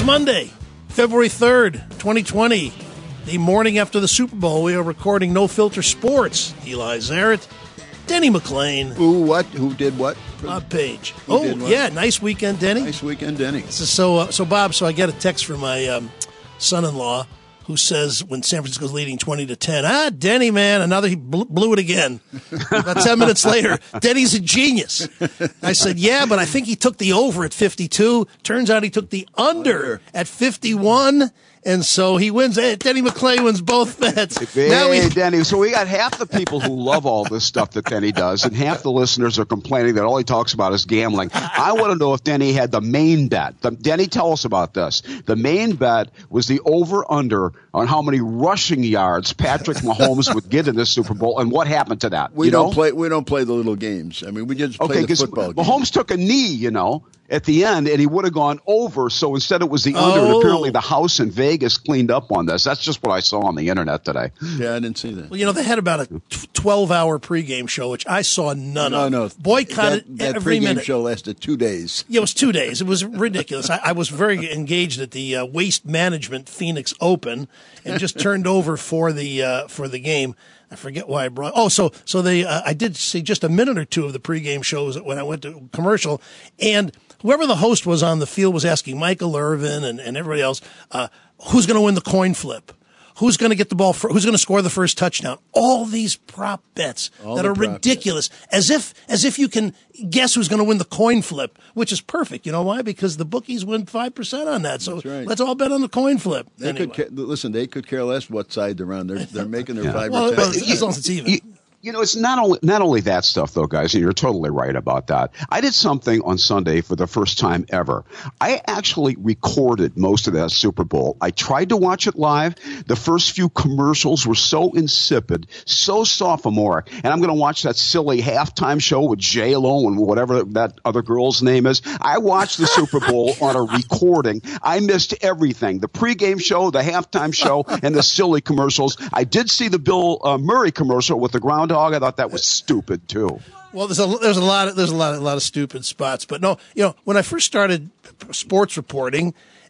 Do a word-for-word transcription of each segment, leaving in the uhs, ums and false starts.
Monday, February third, twenty twenty, the morning after the Super Bowl. We are recording No Filter Sports. Eli Zaret, Denny McClain. Who what? Who did what? Bob Page. Who oh, did what? yeah, nice weekend, Denny. Nice weekend, Denny. This is so, uh, so Bob, so I get a text from my um, son-in-law who says when San Francisco's leading twenty to ten, ah, Denny, man, another, he blew, blew it again. About ten minutes later, Denny's a genius. I said, yeah, but I think he took the over at fifty-two. Turns out he took the under, under. at fifty-one. And so he wins. Hey, Denny McClain wins both bets. Hey, now we, Denny. So we got half the people who love all this stuff that Denny does, and half the listeners are complaining that all he talks about is gambling. I want to know if Denny had the main bet. The, Denny, tell us about this. The main bet was the over-under on how many rushing yards Patrick Mahomes would get in this Super Bowl, and what happened to that. We you don't know? play. We don't play the little games. I mean, we just play okay, the football game. Mahomes took a knee, you know, at the end, and he would have gone over. So instead, it was the under. Oh. And apparently, the house in Vegas cleaned up on this. That's just what I saw on the internet today. Yeah, I didn't see that. well, you know, they had about a twelve-hour pregame show, which I saw none No, of. no. Boycotted that, that every pregame minute. show lasted two days. Yeah, it was two days. It was ridiculous. I, I was very engaged at the uh, Waste Management Phoenix Open, and just turned over for the uh, for the game. I forget why I brought. Oh, so so they. Uh, I did see just a minute or two of the pregame shows when I went to commercial, and whoever the host was on the field was asking Michael Irvin and, and everybody else, uh, who's going to win the coin flip? Who's going to get the ball? For, who's going to score the first touchdown? All these prop bets All that the are prop ridiculous, as if as if you can guess who's going to win the coin flip, which is perfect. You know why? Because the bookies win five percent on that. So right. let's all bet on the coin flip. They anyway. could ca- listen. They could care less what side they're on. They're they're making their Yeah. five well, or well, ten. as long as it's even. You, you know, it's not only not only that stuff, though, guys, and you're totally right about that. I did something on Sunday for the first time ever. I actually recorded most of that Super Bowl. I tried to watch it live. The first few commercials were so insipid, so sophomoric, and I'm going to watch that silly halftime show with J-Lo and whatever that other girl's name is. I watched the Super Bowl on a recording. I missed everything. The pregame show, the halftime show, and the silly commercials. I did see the Bill uh, Murray commercial with the groundhog. I thought that was stupid too. Well, there's a there's a lot of there's a lot of, a lot of stupid spots, but no, you know, when I first started sports reporting,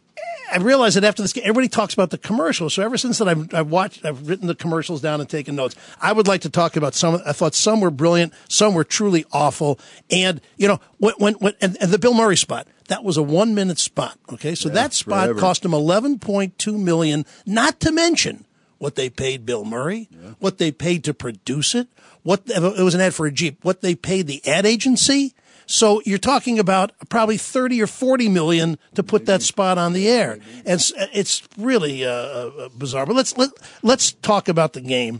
I realized that after this game, everybody talks about the commercials. So ever since that, I've, I've watched, I've written the commercials down and taken notes. I would like to talk about some. I thought some were brilliant, some were truly awful, and you know, when when, when and, and the Bill Murray spot. That was a one-minute spot. Okay, so Yeah, that spot forever. cost him eleven point two million dollars. Not to mention what they paid Bill Murray, yeah. what they paid to produce it. What it was an ad for a Jeep. What they paid the ad agency. So you're talking about probably thirty or forty million to put Maybe. that spot on the air, Maybe. and it's, it's really uh, bizarre. But let's let let's talk about the game.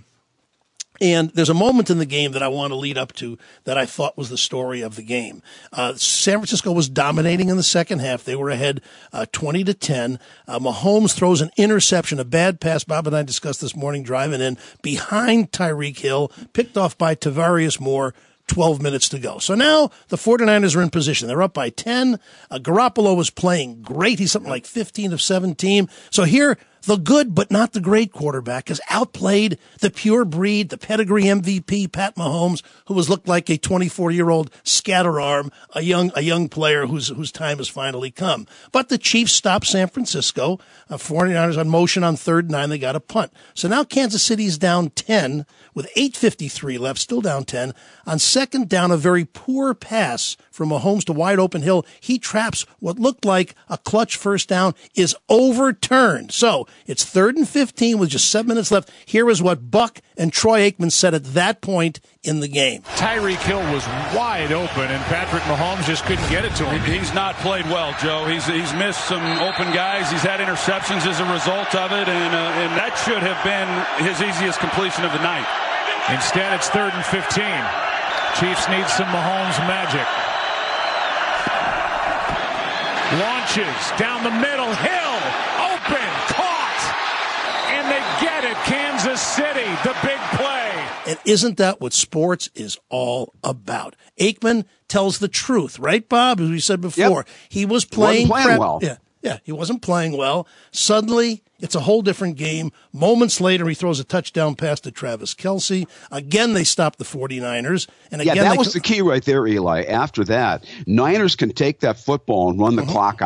And there's a moment in the game that I want to lead up to that I thought was the story of the game. Uh, San Francisco was dominating in the second half. They were ahead uh, twenty to ten. Uh, Mahomes throws an interception, a bad pass. Bob and I discussed this morning driving in behind Tyreek Hill, picked off by Tavarius Moore. twelve minutes to go. So now the 49ers are in position. They're up by ten. Uh, Garoppolo was playing great. He's something like fifteen of seventeen. So here, the good but not the great quarterback has outplayed the pure breed, the pedigree M V P, Pat Mahomes, who has looked like a twenty-four-year-old scatter arm, a young a young player whose whose time has finally come. But the Chiefs stopped San Francisco. Uh, 49ers on motion on third and nine. They got a punt. So now Kansas City's down ten with eight fifty-three left, still down ten. On second down, a very poor pass from Mahomes to wide open Hill. He traps what looked like a clutch first down, is overturned. So it's third and fifteen with just seven minutes left. Here is what Buck and Troy Aikman said at that point in the game. Tyreek Hill was wide open, and Patrick Mahomes just couldn't get it to him. He's not played well, Joe. He's he's missed some open guys. He's had interceptions as a result of it, and uh, and that should have been his easiest completion of the night. Instead, it's third and fifteen. Chiefs need some Mahomes magic. Launches down the middle. Hill open, caught, and they get it. Kansas City, the big play. And isn't that what sports is all about? Aikman tells the truth, right, Bob? As we said before, yep. he was playing, playing crap. well. Yeah, yeah, he wasn't playing well. Suddenly, it's a whole different game. Moments later, he throws a touchdown pass to Travis Kelce. Again, they stop the 49ers. And again, yeah, that they was co- the key right there, Eli. After that, Niners can take that football and run the uh-huh. clock out.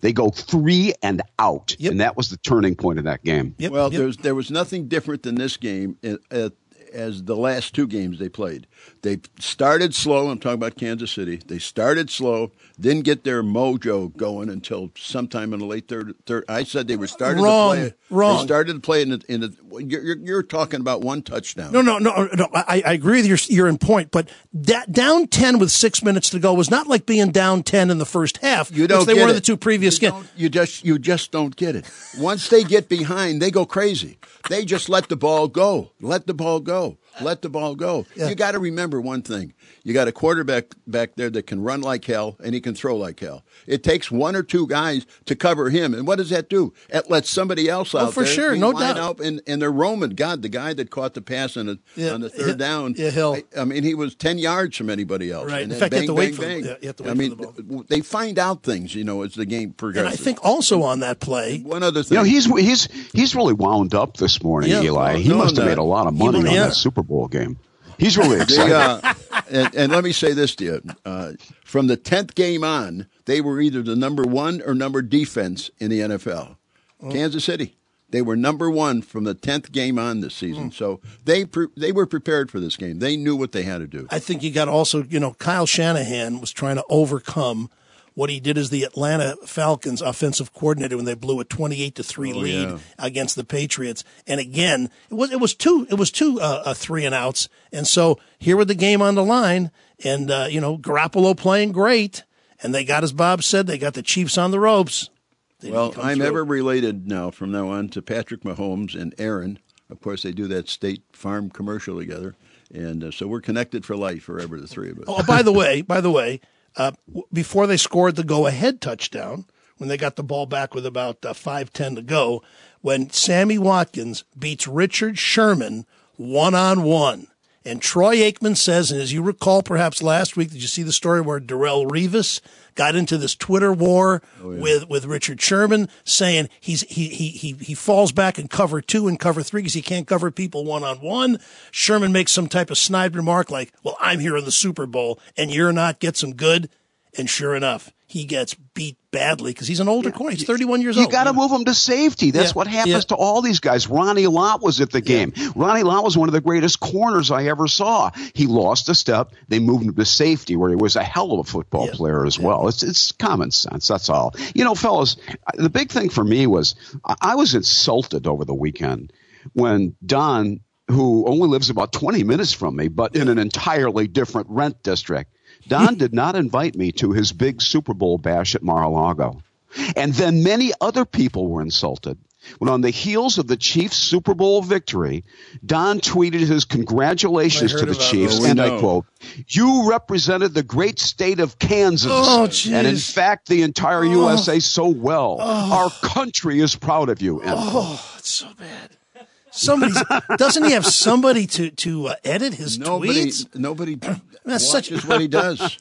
They go three and out, Yep. and that was the turning point of that game. Yep, Well, yep. there's there was nothing different than this game uh, as the last two games they played. They started slow. I'm talking about Kansas City. They started slow, didn't get their mojo going until sometime in the late third. third I said they were starting Wrong, to play. wrong. They started to play in the. In the you're, you're, you're talking about one touchdown. No, no, no, no. I, I agree with your your in point, but that down ten with six minutes to go was not like being down ten in the first half. You don't which they get were in it. the two previous you games. don't- You just you just don't get it. Once they get behind, they go crazy. They just let the ball go. Let the ball go. Let the ball go. Yeah. You got to remember one thing. You got a quarterback back there that can run like hell and he can throw like hell. It takes one or two guys to cover him. And what does that do? It lets somebody else out Oh, for there sure, be no lined doubt. up and, and they're roaming. God, the guy that caught the pass on the, Yeah, on the third Hill- down. yeah, Hill. I, I mean, he was ten yards from anybody else. Right. And In then fact, you have bang, to wait bang, for- bang. yeah, you have to wait I for mean, the ball. they find out things, you know, as the game And progresses. I think also on that play, One other You thing. know, he's he's he's really wound up this morning, Yeah. Eli. Well, he no, must have no. made a lot of money He- on yeah. that Super Bowl game. He's really excited. They, uh, and, and let me say this to you. Uh, from the tenth game on, they were either the number one or number defense in the N F L. Oh. Kansas City. They were number one from the tenth game on this season. Mm. So they pre- they were prepared for this game. They knew what they had to do. I think you got also, you know, Kyle Shanahan was trying to overcome what he did as the Atlanta Falcons offensive coordinator when they blew a twenty-eight to three Oh, lead yeah. against the Patriots. And again, it was it was two it was two uh, uh, three and outs. And so here with the game on the line, and uh, you know, Garoppolo playing great, and they got, as Bob said, they got the Chiefs on the ropes. They Well, didn't come I'm through. ever related now from now on to Patrick Mahomes and Aaron. Of course, they do that State Farm commercial together. And uh, so we're connected for life forever, the three of us. Oh, by the way, by the way, uh, w- before they scored the go-ahead touchdown, when they got the ball back with about uh, five ten to go, when Sammy Watkins beats Richard Sherman one-on-one. And Troy Aikman says, and as you recall perhaps last week, did you see the story where Darrelle Revis got into this Twitter war with, with Richard Sherman, saying he's he he he he falls back in cover two and cover three because he can't cover people one-on-one. Sherman makes some type of snide remark like, well, I'm here in the Super Bowl and you're not, get some good. And sure enough, he gets beat badly because he's an older corner. He's thirty-one years You old. got to move him to safety. That's Yeah, what happens yeah. to all these guys. Ronnie Lott was at the game. Ronnie Lott was one of the greatest corners I ever saw. He lost a step. They moved him to safety, where he was a hell of a football Yeah. player as well. It's it's common sense. That's all. You know, fellas, the big thing for me was I I was insulted over the weekend when Don, who only lives about twenty minutes from me, but in an entirely different rent district, Don did not invite me to his big Super Bowl bash at Mar-a-Lago. And then many other people were insulted when, on the heels of the Chiefs' Super Bowl victory, Don tweeted his congratulations I to heard the about Chiefs, this. Oh, we and I know. quote, "You represented the great state of Kansas, Oh, and in jeez. fact the entire U S A so well. Our country is proud of you." End quote. Oh, it's so bad. Somebody's, doesn't he have somebody to, to uh, edit his Nobody, tweets? nobody That's watches such- what he does.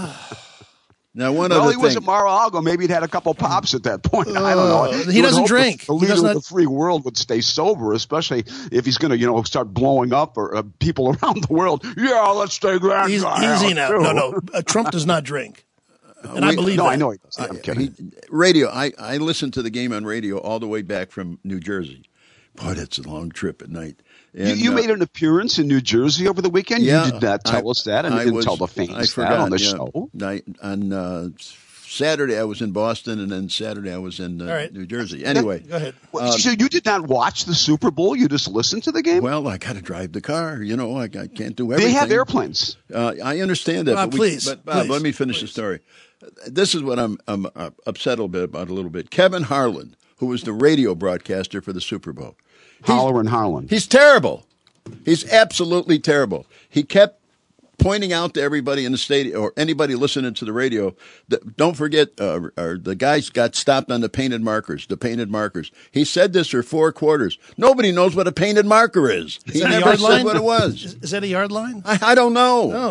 Now, one Well, other he was thing. at Mar-a-Lago. Maybe he'd had a couple pops at that point. I don't know. Uh, he You would doesn't hope drink. The, the He leader does of not- the free world would stay sober, especially if he's going to, you know, start blowing up or uh, people around the world. Yeah, let's take that He's guy easy out, now. too. No, no. Uh, Trump does not drink. And I we- believe No, that. I know he does. I'm Uh, kidding. he- radio. I, I listened to the game on radio all the way back from New Jersey. Boy, that's a long trip at night. You, And, you uh, made an appearance in New Jersey over the weekend. yeah, you did not tell I- us that, and I you didn't was- tell the I fans forgot, that on the yeah. show. I, on uh, Saturday, I was in Boston, and then Saturday, I was in uh, All right. New Jersey. Anyway, Go ahead. Well, so you did not watch the Super Bowl? You just listened to the game? well, I got to drive the car. You know, I, I can't do they everything. have airplanes. Uh, I understand that. Bob, but we, please, but Bob, please, let me finish the story. This is what I'm, I'm uh, upset a little bit about. A little bit. Kevin Harlan, who was the radio broadcaster for the Super Bowl, Holler and Harlan. he's terrible. He's absolutely terrible. He kept pointing out to everybody in the stadium or anybody listening to the radio that don't forget, uh, or the guys got stopped on the painted markers. The painted markers. He said this for four quarters. Nobody knows what a painted marker is. Is He that a never yard said line? what it was. Is, is that a yard line? I, I don't know. No.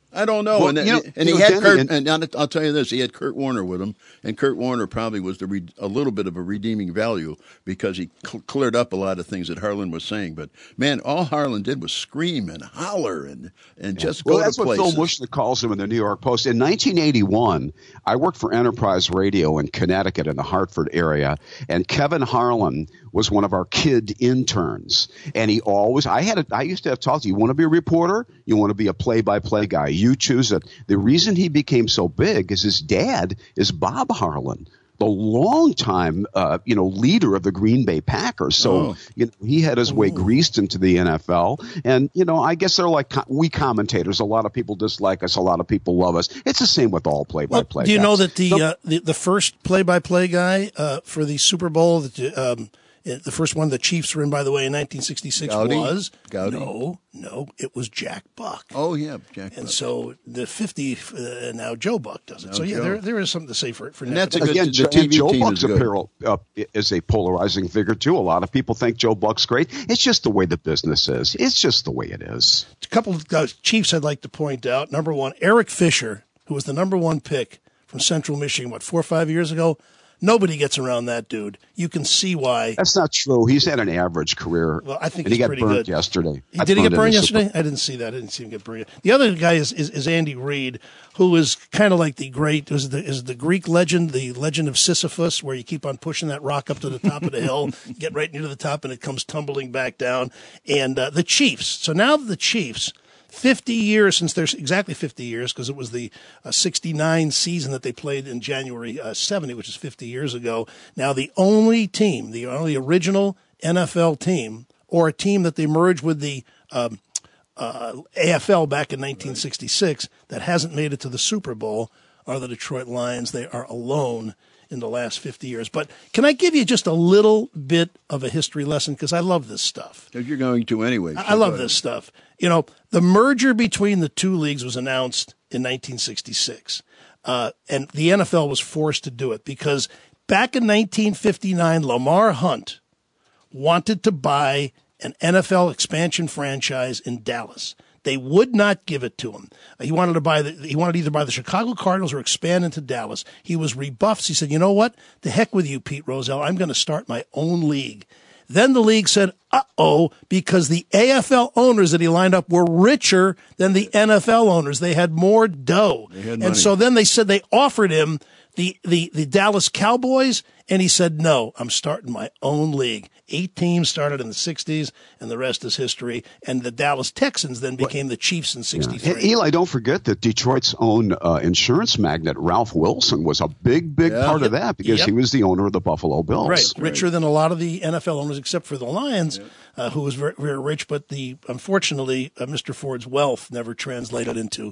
I don't know. Well, and you know, and you he know, had Denny, Kurt, and I'll, I'll tell you this: he had Kurt Warner with him, and Kurt Warner probably was the re, a little bit of a redeeming value because he cl- cleared up a lot of things that Harlan was saying. But man, all Harlan did was scream and holler and and just well, go that's to what places. Phil Mushnick calls him in the New York Post. In nineteen eighty-one, I worked for Enterprise Radio in Connecticut in the Hartford area, and Kevin Harlan was one of our kid interns. And he always, I had, a, I used to have talked to you. You want to be a reporter? You want to be a play-by-play guy? You choose it. The reason he became so big is his dad is Bob Harlan, the longtime, uh, you know, leader of the Green Bay Packers. So Oh. you know, he had his way greased into the N F L. And, you know, I guess they're like co- we commentators. A lot of people dislike us. A lot of people love us. It's the same with all play-by-play Well, do you guys. know that the, Some- uh, the the first play-by-play guy uh, for the Super Bowl, that um, the first one the Chiefs were in, by the way, in nineteen sixty-six Gowdy? was Gowdy? no, no, it was Jack Buck. Oh yeah, Jack. And Buck. so the fifty uh, now Joe Buck does it. Now so yeah, Joe. there there is something to say for for And that's a Nick. good- Again, the Jo- T V and Joe team Buck's is good. apparel uh, is a polarizing figure too. A lot of people think Joe Buck's great. It's just the way the business is. It's just the way it is. A couple of guys, Chiefs I'd like to point out. Number one, Eric Fisher, who was the number one pick from Central Michigan, what, four or five years ago? Nobody gets around that dude. You can see why. That's not true. He's had an average career. Well, I think and he he's got pretty burned good. yesterday. He, I did he get in burned the Super- yesterday? I didn't see that. I didn't see him get burned. The other guy is, is, is Andy Reid, who is kind of like the great, is the, is the Greek legend, the legend of Sisyphus, where you keep on pushing that rock up to the top of the hill, get right near the top, and it comes tumbling back down. And uh, the Chiefs. So now the Chiefs, fifty years since there's exactly fifty years, because it was the uh, sixty-nine season that they played in January uh, seventy, which is fifty years ago. Now the only team, the only original N F L team, or a team that they merged with the um, uh, A F L back in nineteen sixty-six that hasn't made it to the Super Bowl are the Detroit Lions. They are alone in the last fifty years. But can I give you just a little bit of a history lesson? Because I love this stuff. If you're going to anyway. I love this stuff. You know, the merger between the two leagues was announced in nineteen sixty-six. Uh, and the N F L was forced to do it because back in nineteen fifty-nine, Lamar Hunt wanted to buy an N F L expansion franchise in Dallas. They would not give it to him. He wanted to buy the, he wanted either buy the Chicago Cardinals or expand into Dallas. He was rebuffed. He said, you know what? The heck with you, Pete Rozelle. I'm going to start my own league. Then the league said, uh-oh, because the A F L owners that he lined up were richer than the N F L owners. They had more dough. They had and money. so then they said they offered him the, the, the Dallas Cowboys, and he said, no, I'm starting my own league. Eight teams started in the sixties, and the rest is history. And the Dallas Texans then became the Chiefs in sixty-three. And Eli, don't forget that Detroit's own uh, insurance magnate, Ralph Wilson, was a big, big Yeah. part of that because Yep. he was the owner of the Buffalo Bills. Right, richer than a lot of the N F L owners, except for the Lions, uh, who was very, very rich. But the unfortunately, uh, Mister Ford's wealth never translated into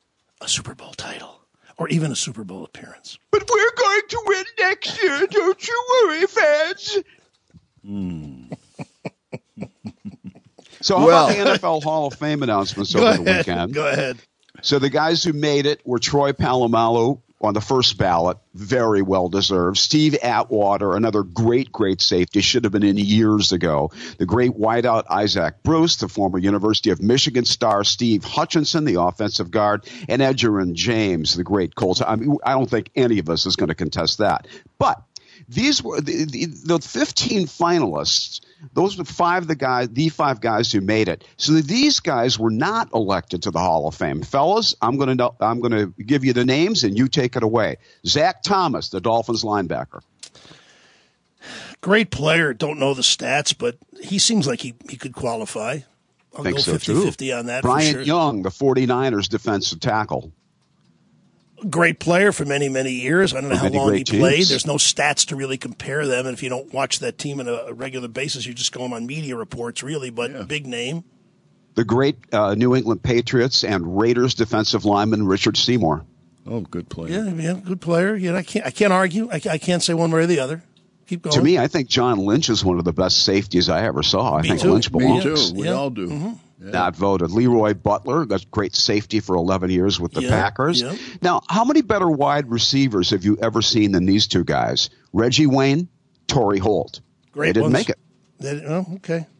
a Super Bowl title or even a Super Bowl appearance. But we're going to win next year. Don't you worry, fans. So how Well- about the N F L Hall of Fame announcements Go over the ahead. weekend? Go ahead. So the guys who made it were Troy Polamalu on the first ballot, very well deserved. Steve Atwater, another great, great safety, should have been in years ago. The great wideout Isaac Bruce, the former University of Michigan star Steve Hutchinson, the offensive guard, and Edgerrin James, the great Colts. I mean, I don't think any of us is going to contest that. But these were the, the, the fifteen finalists. Those were five the guys, the five guys who made it. So these guys were not elected to the Hall of Fame. Fellas, I'm going to I'm going to give you the names and you take it away. Zach Thomas, the Dolphins linebacker. Great player. Don't know the stats, but he seems like he, he could qualify. I'll Think go so, too. fifty-fifty on that. Bryant for sure. Young, the 49ers defensive tackle. Great player for many, many years. I don't know For how many long he great teams. played. There's no stats to really compare them. And if you don't watch that team on a regular basis, you're just going on media reports, really. But Yeah. big name. The great uh, New England Patriots and Raiders defensive lineman Richard Seymour. Oh, good player. Yeah, yeah, good player. Yeah, I can't, I can't argue. I, I can't say one way or the other. Keep going. To me, I think John Lynch is one of the best safeties I ever saw. I Me think too. Lynch Me belongs. too. We Yeah. all do. Mm-hmm. Yeah. Not voted. Leroy Butler, that's great safety for eleven years with the Yeah, Packers. yeah. Now, how many better wide receivers have you ever seen than these two guys? Reggie Wayne, Torrey Holt. Great they didn't ones. make it. They, oh, okay.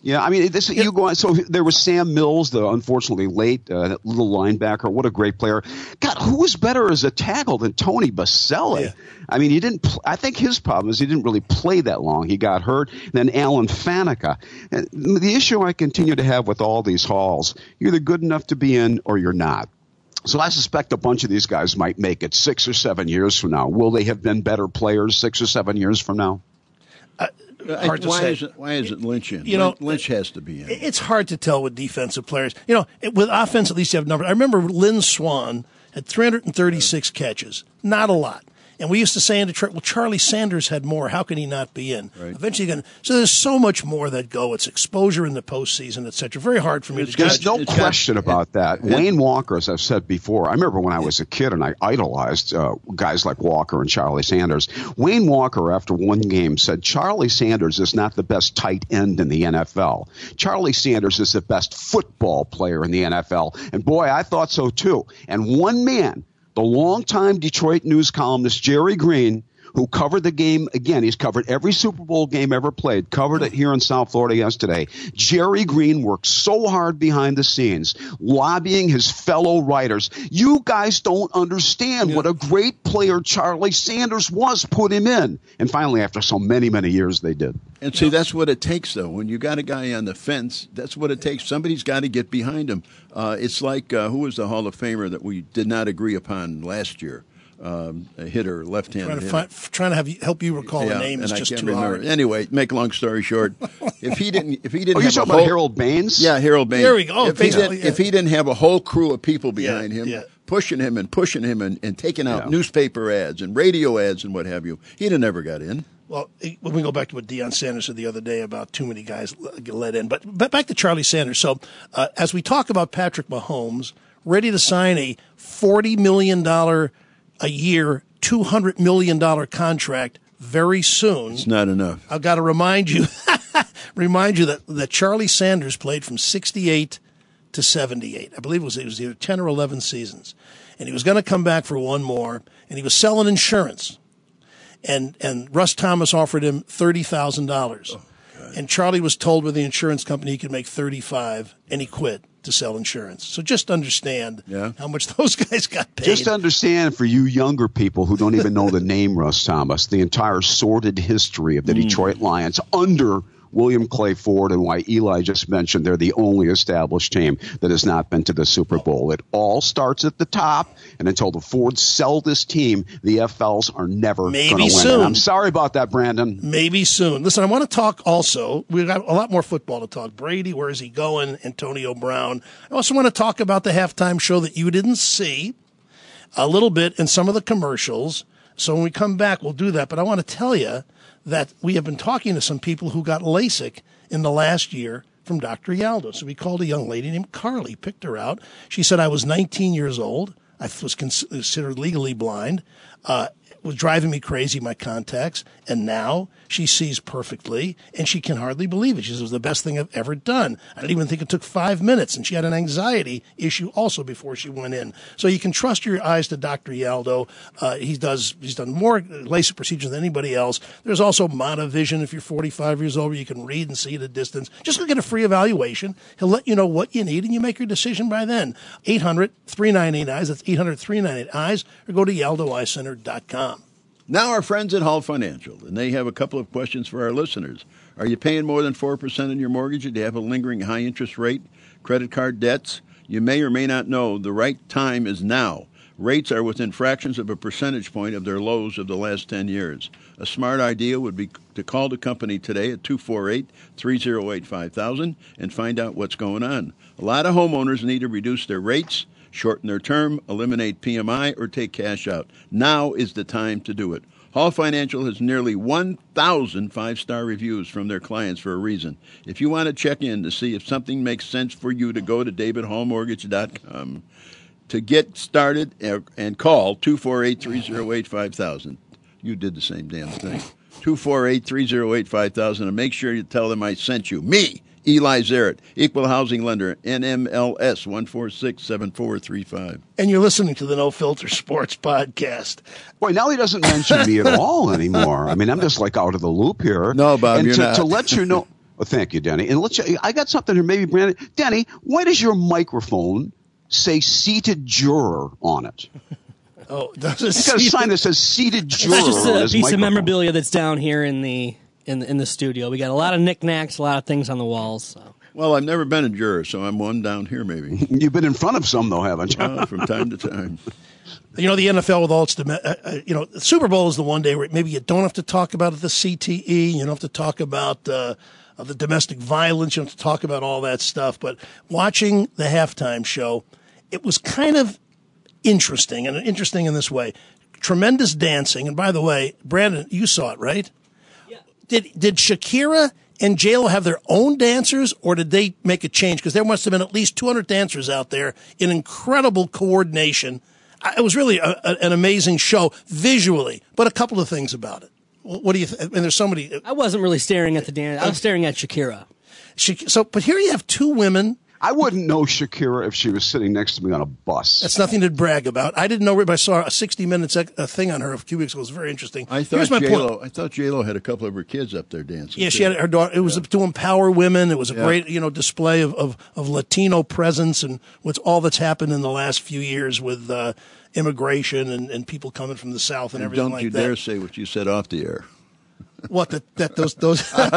Yeah, I mean, this yeah. you go on. So there was Sam Mills, the unfortunately late uh, little linebacker. What a great player! God, who was better as a tackle than Tony Baselli? Yeah. I mean, he didn't. Pl- I think his problem is he didn't really play that long. He got hurt. Then Alan Faneca. And the issue I continue to have with all these halls: you're either good enough to be in or you're not. So I suspect a bunch of these guys might make it six or seven years from now. Will they have been better players six or seven years from now? Uh, hard to why say. Isn't, why isn't Lynch in? You know, Lynch has to be in. It's hard to tell with defensive players. You know, with offense, at least you have numbers. I remember Lynn Swann had three hundred thirty-six catches. Not a lot. And we used to say in Detroit, well, Charlie Sanders had more. How can he not be in? Right. Eventually, you're gonna, so there's so much more that go. It's exposure in the postseason, et cetera. Very hard for me it's to There's judge. no it's question got, about it, that. It, Wayne Walker, as I've said before, I remember when I was a kid and I idolized uh, guys like Walker and Charlie Sanders. Wayne Walker, after one game, said Charlie Sanders is not the best tight end in the N F L. Charlie Sanders is the best football player in the N F L. And boy, I thought so too. And one man, the longtime Detroit news columnist Jerry Green, who covered the game, again, he's covered every Super Bowl game ever played, covered it here in South Florida yesterday. Jerry Green worked so hard behind the scenes, lobbying his fellow writers. You guys don't understand yeah. what a great player Charlie Sanders was. Put him in. And finally, after so many, many years, they did. And see, that's what it takes, though. When you got a guy on the fence, that's what it takes. Somebody's got to get behind him. Uh, it's like, uh, who was the Hall of Famer that we did not agree upon last year? Um, a hitter, left-handed trying to, hitter. Find, trying to have you, help you recall yeah, the name is I just can't too remember. hard. Anyway, make a long story short, if he didn't, if he didn't, oh, have you're a talking whole, about Harold Baines? Yeah, Harold Baines. There we go. Oh, if, he did, yeah. if he didn't have a whole crew of people behind yeah, him, yeah. pushing him and pushing him and, and taking out yeah. newspaper ads and radio ads and what have you, he'd have never got in. Well, when we go back to what Deion Sanders said the other day about too many guys let in. But, but back to Charlie Sanders. So uh, as we talk about Patrick Mahomes, ready to sign a forty million dollars a year, two hundred million dollars contract very soon. It's not enough. I've got to remind you, remind you that, that Charlie Sanders played from sixty-eight to seventy-eight. I believe it was, it was either ten or eleven seasons. And he was going to come back for one more, and he was selling insurance. And and Russ Thomas offered him thirty thousand dollars. Oh, and Charlie was told by the insurance company he could make thirty-five, and he quit to sell insurance. So just understand yeah. how much those guys got paid. Just understand, for you younger people who don't even know the name Russ Thomas, the entire sordid history of the mm. Detroit Lions under William Clay Ford, and why Eli just mentioned they're the only established team that has not been to the Super Bowl. It all starts at the top, and until the Fords sell this team, the F Ls are never going to win. Soon. And I'm sorry about that, Brandon. Maybe soon. Listen, I want to talk also, we've got a lot more football to talk. Brady, where is he going? Antonio Brown. I also want to talk about the halftime show that you didn't see a little bit in some of the commercials. So when we come back, we'll do that. But I want to tell you that we have been talking to some people who got LASIK in the last year from Doctor Yaldo. So we called a young lady named Carly, picked her out. She said, I was nineteen years old. I was considered legally blind. Uh, it was driving me crazy, my contacts. And now she sees perfectly, and she can hardly believe it. She says, it was the best thing I've ever done. I didn't even think it took five minutes. And she had an anxiety issue also before she went in. So you can trust your eyes to Doctor Yaldo. Uh, he does, he's done more LASIK procedures than anybody else. There's also Monovision if you're forty-five years old, where you can read and see at a distance. Just go get a free evaluation. He'll let you know what you need, and you make your decision by then. eight hundred, three nine eight, eyes. That's eight hundred, three nine eight, eyes. Or go to yaldo eye center dot com. Now our friends at Hall Financial, and they have a couple of questions for our listeners. Are you paying more than four percent on your mortgage? Do you have a lingering high interest rate? Credit card debts? You may or may not know the right time is now. Rates are within fractions of a percentage point of their lows of the last ten years. A smart idea would be to call the company today at two four eight, three oh eight, five thousand and find out what's going on. A lot of homeowners need to reduce their rates, shorten their term, eliminate P M I, or take cash out. Now is the time to do it. Hall Financial has nearly one thousand five-star reviews from their clients for a reason. If you want to check in to see if something makes sense for you, to go to david hall mortgage dot com to get started and call two four eight, three oh eight, five thousand. You did the same damn thing. two four eight, three oh eight, five thousand, and make sure you tell them I sent you. Me, Eli Zaret, Equal Housing Lender, N M L S one four six seven four three five. And you're listening to the No Filter Sports Podcast. Boy, now he doesn't mention me at all anymore. I mean, I'm just like out of the loop here. No, Bob, and you're to, not. to let you know, Well, thank you, Denny. And let's. I got something here. Maybe Brandon. Denny, why does your microphone say seated juror on it? Oh, does it? You got a sign that says seated juror. It's just on a his piece microphone. of memorabilia that's down here in the in the, in the studio. We got a lot of knickknacks, a lot of things on the walls. So. Well, I've never been a juror, so I'm one down here maybe. You've been in front of some, though, haven't you? Uh, from time to time. You know, the N F L with all its, uh, you know, the Super Bowl is the one day where maybe you don't have to talk about the C T E, you don't have to talk about uh, the domestic violence, you don't have to talk about all that stuff. But watching the halftime show, it was kind of interesting, and interesting in this way. Tremendous dancing. And by the way, Brandon, you saw it, right? Yeah. Did, did Shakira and J-Lo have their own dancers, or did they make a change? Because there must have been at least two hundred dancers out there in incredible coordination. It was really a, a, an amazing show visually, but a couple of things about it. What do you think? And there's so many. I wasn't really staring at the dance. I was staring at Shakira. She, so, but here you have two women. I wouldn't know Shakira if she was sitting next to me on a bus. That's nothing to brag about. I didn't know her, but I saw a sixty minutes a thing on her a few weeks ago. It was very interesting. I thought Here's my J-Lo, point. I thought J-Lo had a couple of her kids up there dancing. Yeah, too. she had her daughter. It was Yeah. to empower women. It was a Yeah. great, you know, display of, of, of Latino presence and what's all that's happened in the last few years with uh, immigration and, and people coming from the South and, And everything don't like you that. dare say what you said off the air. What that that those those? Well,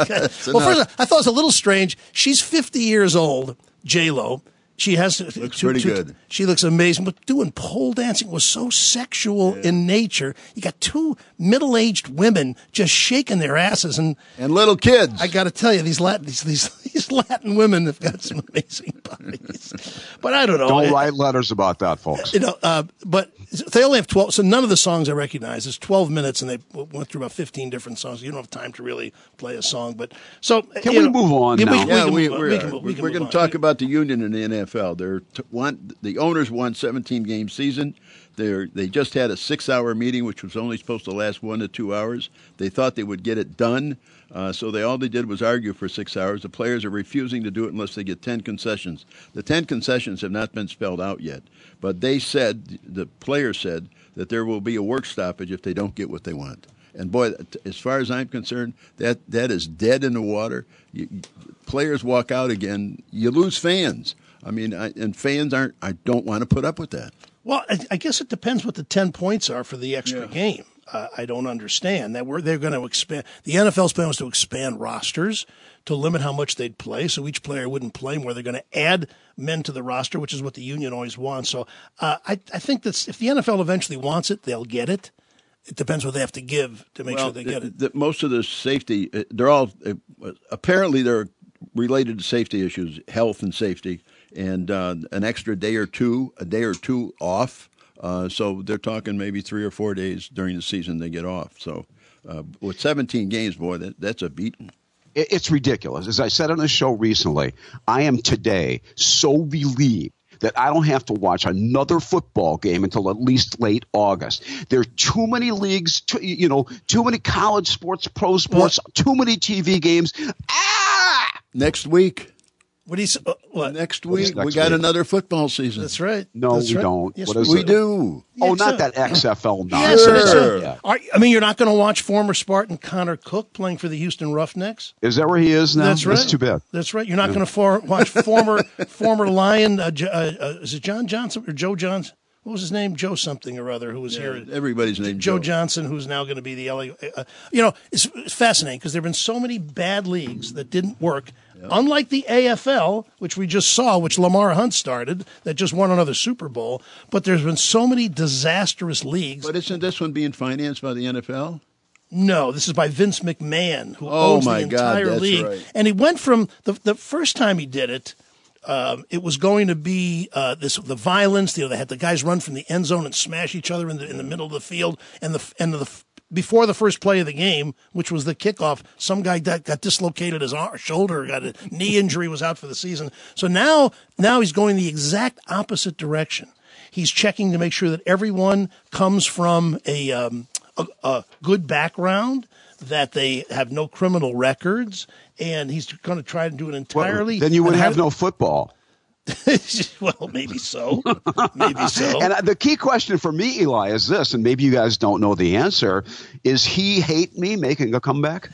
first, I thought it was a little strange. She's fifty years old, J Lo. She has Looks two, pretty two, good. She looks amazing, but doing pole dancing was so sexual Yeah. in nature. You got two middle-aged women just shaking their asses, and And little kids. I got to tell you, these Latin these, these these Latin women have got some amazing bodies. But I don't know. Don't It- write letters about that, folks. you know, uh, but they only have twelve, so none of the songs I recognize. It's twelve minutes, and they went through about fifteen different songs. You don't have time to really play a song, but so Can you we know, move on yeah, now? We, yeah, can we, move on. we're, we can, move- we can we're move going on. to talk about the union in the N F L. They're t- want, the owners want seventeen game season. They they just had a six hour meeting, which was only supposed to last one to two hours. They thought they would get it done, uh, so they all they did was argue for six hours. The players are refusing to do it unless they get ten concessions. The ten concessions have not been spelled out yet, but they said the players said that there will be a work stoppage if they don't get what they want. And boy, as far as I'm concerned, that that is dead in the water. You, players walk out again, you lose fans. I mean, I, and fans aren't. I don't want to put up with that. Well, I, I guess it depends what the ten points are for the extra Yeah. game. Uh, I don't understand that we're they're going to expand. The N F L's plan was to expand rosters to limit how much they'd play, so each player wouldn't play more. They're going to add men to the roster, which is what the union always wants. So uh, I I think that if the N F L eventually wants it, they'll get it. It depends what they have to give to make well, sure they get it. The, the, most of the safety, uh, they're all uh, apparently they're related to safety issues, health and safety, and uh, an extra day or two, a day or two off. Uh, so they're talking maybe three or four days during the season they get off. So uh, with seventeen games, boy, that, that's a beating. It- It's ridiculous. As I said on the show recently, I am today so relieved that I don't have to watch another football game until at least late August. There are too many leagues, too, you know, too many college sports, pro sports, too many T V games. Ah! Next week, What do you say? Uh, what? next What's week, next we got week? another football season. That's right. No, That's we right. don't. Yes, What we is we it? do. Oh, Yes, not sir. that X F L Yes, nonsense. it is. Sure. Yeah. Are, I mean, you're not going to watch former Spartan Connor Cook playing for the Houston Roughnecks? Is that where he is now? That's right. That's too bad. That's right. You're not going to for, watch former former Lion. Uh, J- uh, uh, is it John Johnson or Joe Johnson? What was his name? Joe something or other, who was here. Everybody's named Joe Joe. Johnson, who's now going to be the L A. Uh, you know, it's, it's fascinating because there have been so many bad leagues that didn't work. Unlike the A F L, which we just saw, which Lamar Hunt started, that just won another Super Bowl. But there's been so many disastrous leagues. But isn't this one being financed by the N F L? No, this is by Vince McMahon, who Oh, owns my the God, entire that's league. right. And he went from the the first time he did it. Um, it was going to be uh, this the violence. You know, they had the guys run from the end zone and smash each other in the in the middle of the field, and the and the before the first play of the game, which was the kickoff, some guy got, got dislocated his arm, shoulder, got a knee injury, was out for the season. So now now he's going the exact opposite direction. He's checking to make sure that everyone comes from a um, a, a good background, that they have no criminal records, and he's going to try to do it entirely. Then you would and have no football. well, maybe so. Maybe so. And the key question for me, Eli, is this, and maybe you guys don't know the answer: is he hate me making a comeback? Uh,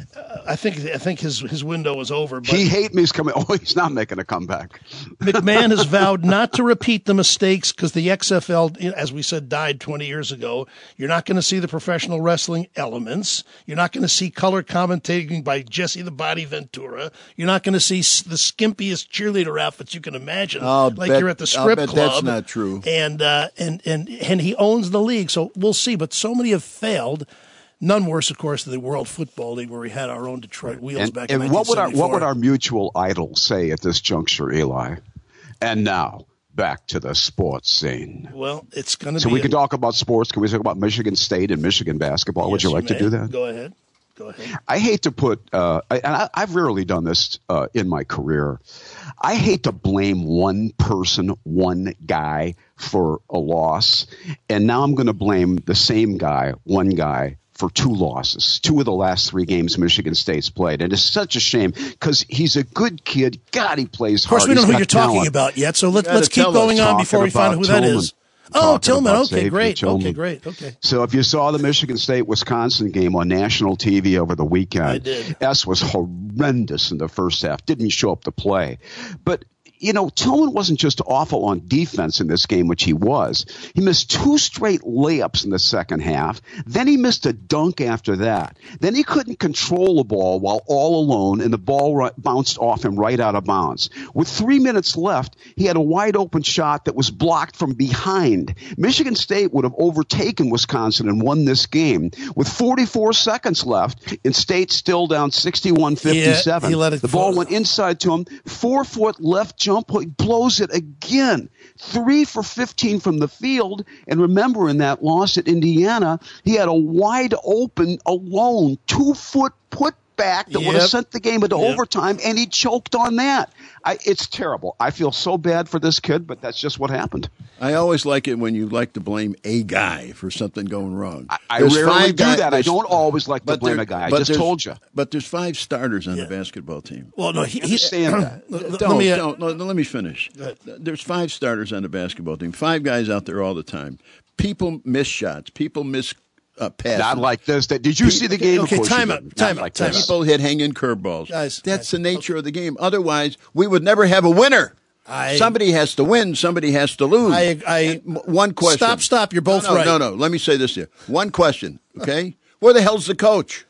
I think I think his his window is over. But he hate me. He's coming. Oh, he's not making a comeback. McMahon has vowed not to repeat the mistakes because the X F L, as we said, died twenty years ago. You're not going to see the professional wrestling elements. You're not going to see color commentating by Jesse the Body Ventura. You're not going to see the skimpiest cheerleader outfits you can imagine, I'll like bet, you're at the strip I'll bet club. That's not true. And uh, and and and he owns the league, so we'll see. But so many have failed. None worse, of course, than the World Football League, where we had our own Detroit Wheels and, back in and what would our nineteen seventy-four. what would our mutual idol say at this juncture, Eli? And now back to the sports scene. Well, it's going to so be. we a, can talk about sports. Can we talk about Michigan State and Michigan basketball? yes, Would you like may. to do that? Go ahead. Go ahead. I hate to put, uh, I, and I, I've rarely done this uh, in my career. I hate to blame one person, one guy for a loss, and now I'm going to blame the same guy, one guy, for two losses, two of the last three games Michigan State's played. And it's such a shame because he's a good kid. God, he plays hard. Of course, we don't He's know who got you're talking talent. about yet, so let, gotta let's keep tell us. going on Talking before we find out who about that Tillman. is. Oh, Talking Tillman. about Okay, Xavier great. Tillman. Okay, great. Okay. So if you saw the Michigan State-Wisconsin game on national T V over the weekend, I did. S was horrendous in the first half. Didn't show up to play. But you know, Tillman wasn't just awful on defense in this game, which he was. He missed two straight layups in the second half. Then he missed a dunk after that. Then he couldn't control the ball while all alone, and the ball right, bounced off him right out of bounds. With three minutes left, he had a wide-open shot that was blocked from behind. Michigan State would have overtaken Wisconsin and won this game. With forty-four seconds left, and State still down sixty-one fifty-seven. Yeah, he let it the ball fall. went inside to him. Four-foot left jump. He blows it again. Three for fifteen from the field. And remember, in that loss at Indiana, he had a wide open, alone, two-foot put back that Yep. would have sent the game into Yep. overtime, and he choked on that. I, it's terrible. I feel so bad for this kid, but that's just what happened. I always like it when you like to blame a guy for something going wrong. I, I There's rarely five do guy- that. I there's- don't always like to but blame there- a guy. I but just there's- told you. But there's five starters on Yeah. the basketball team. Well, no, he, he Understand that. let, let Don't, me, uh, don't, no, let me finish. There's five starters on the basketball team. Five guys out there all the time. People miss shots. People miss uh, passes. Not like this. That, did you see the game? okay, Of course you time out, didn't. time Not out, like time this. out. People hit hanging curveballs. Guys, That's guys, the nature of the game. Otherwise, we would never have a winner. I- somebody has to win. Somebody has to lose. I- I- And one question. Stop, stop. You're both no, no, right. No, no, Let me say this here. One question, okay? Where the hell's the coach?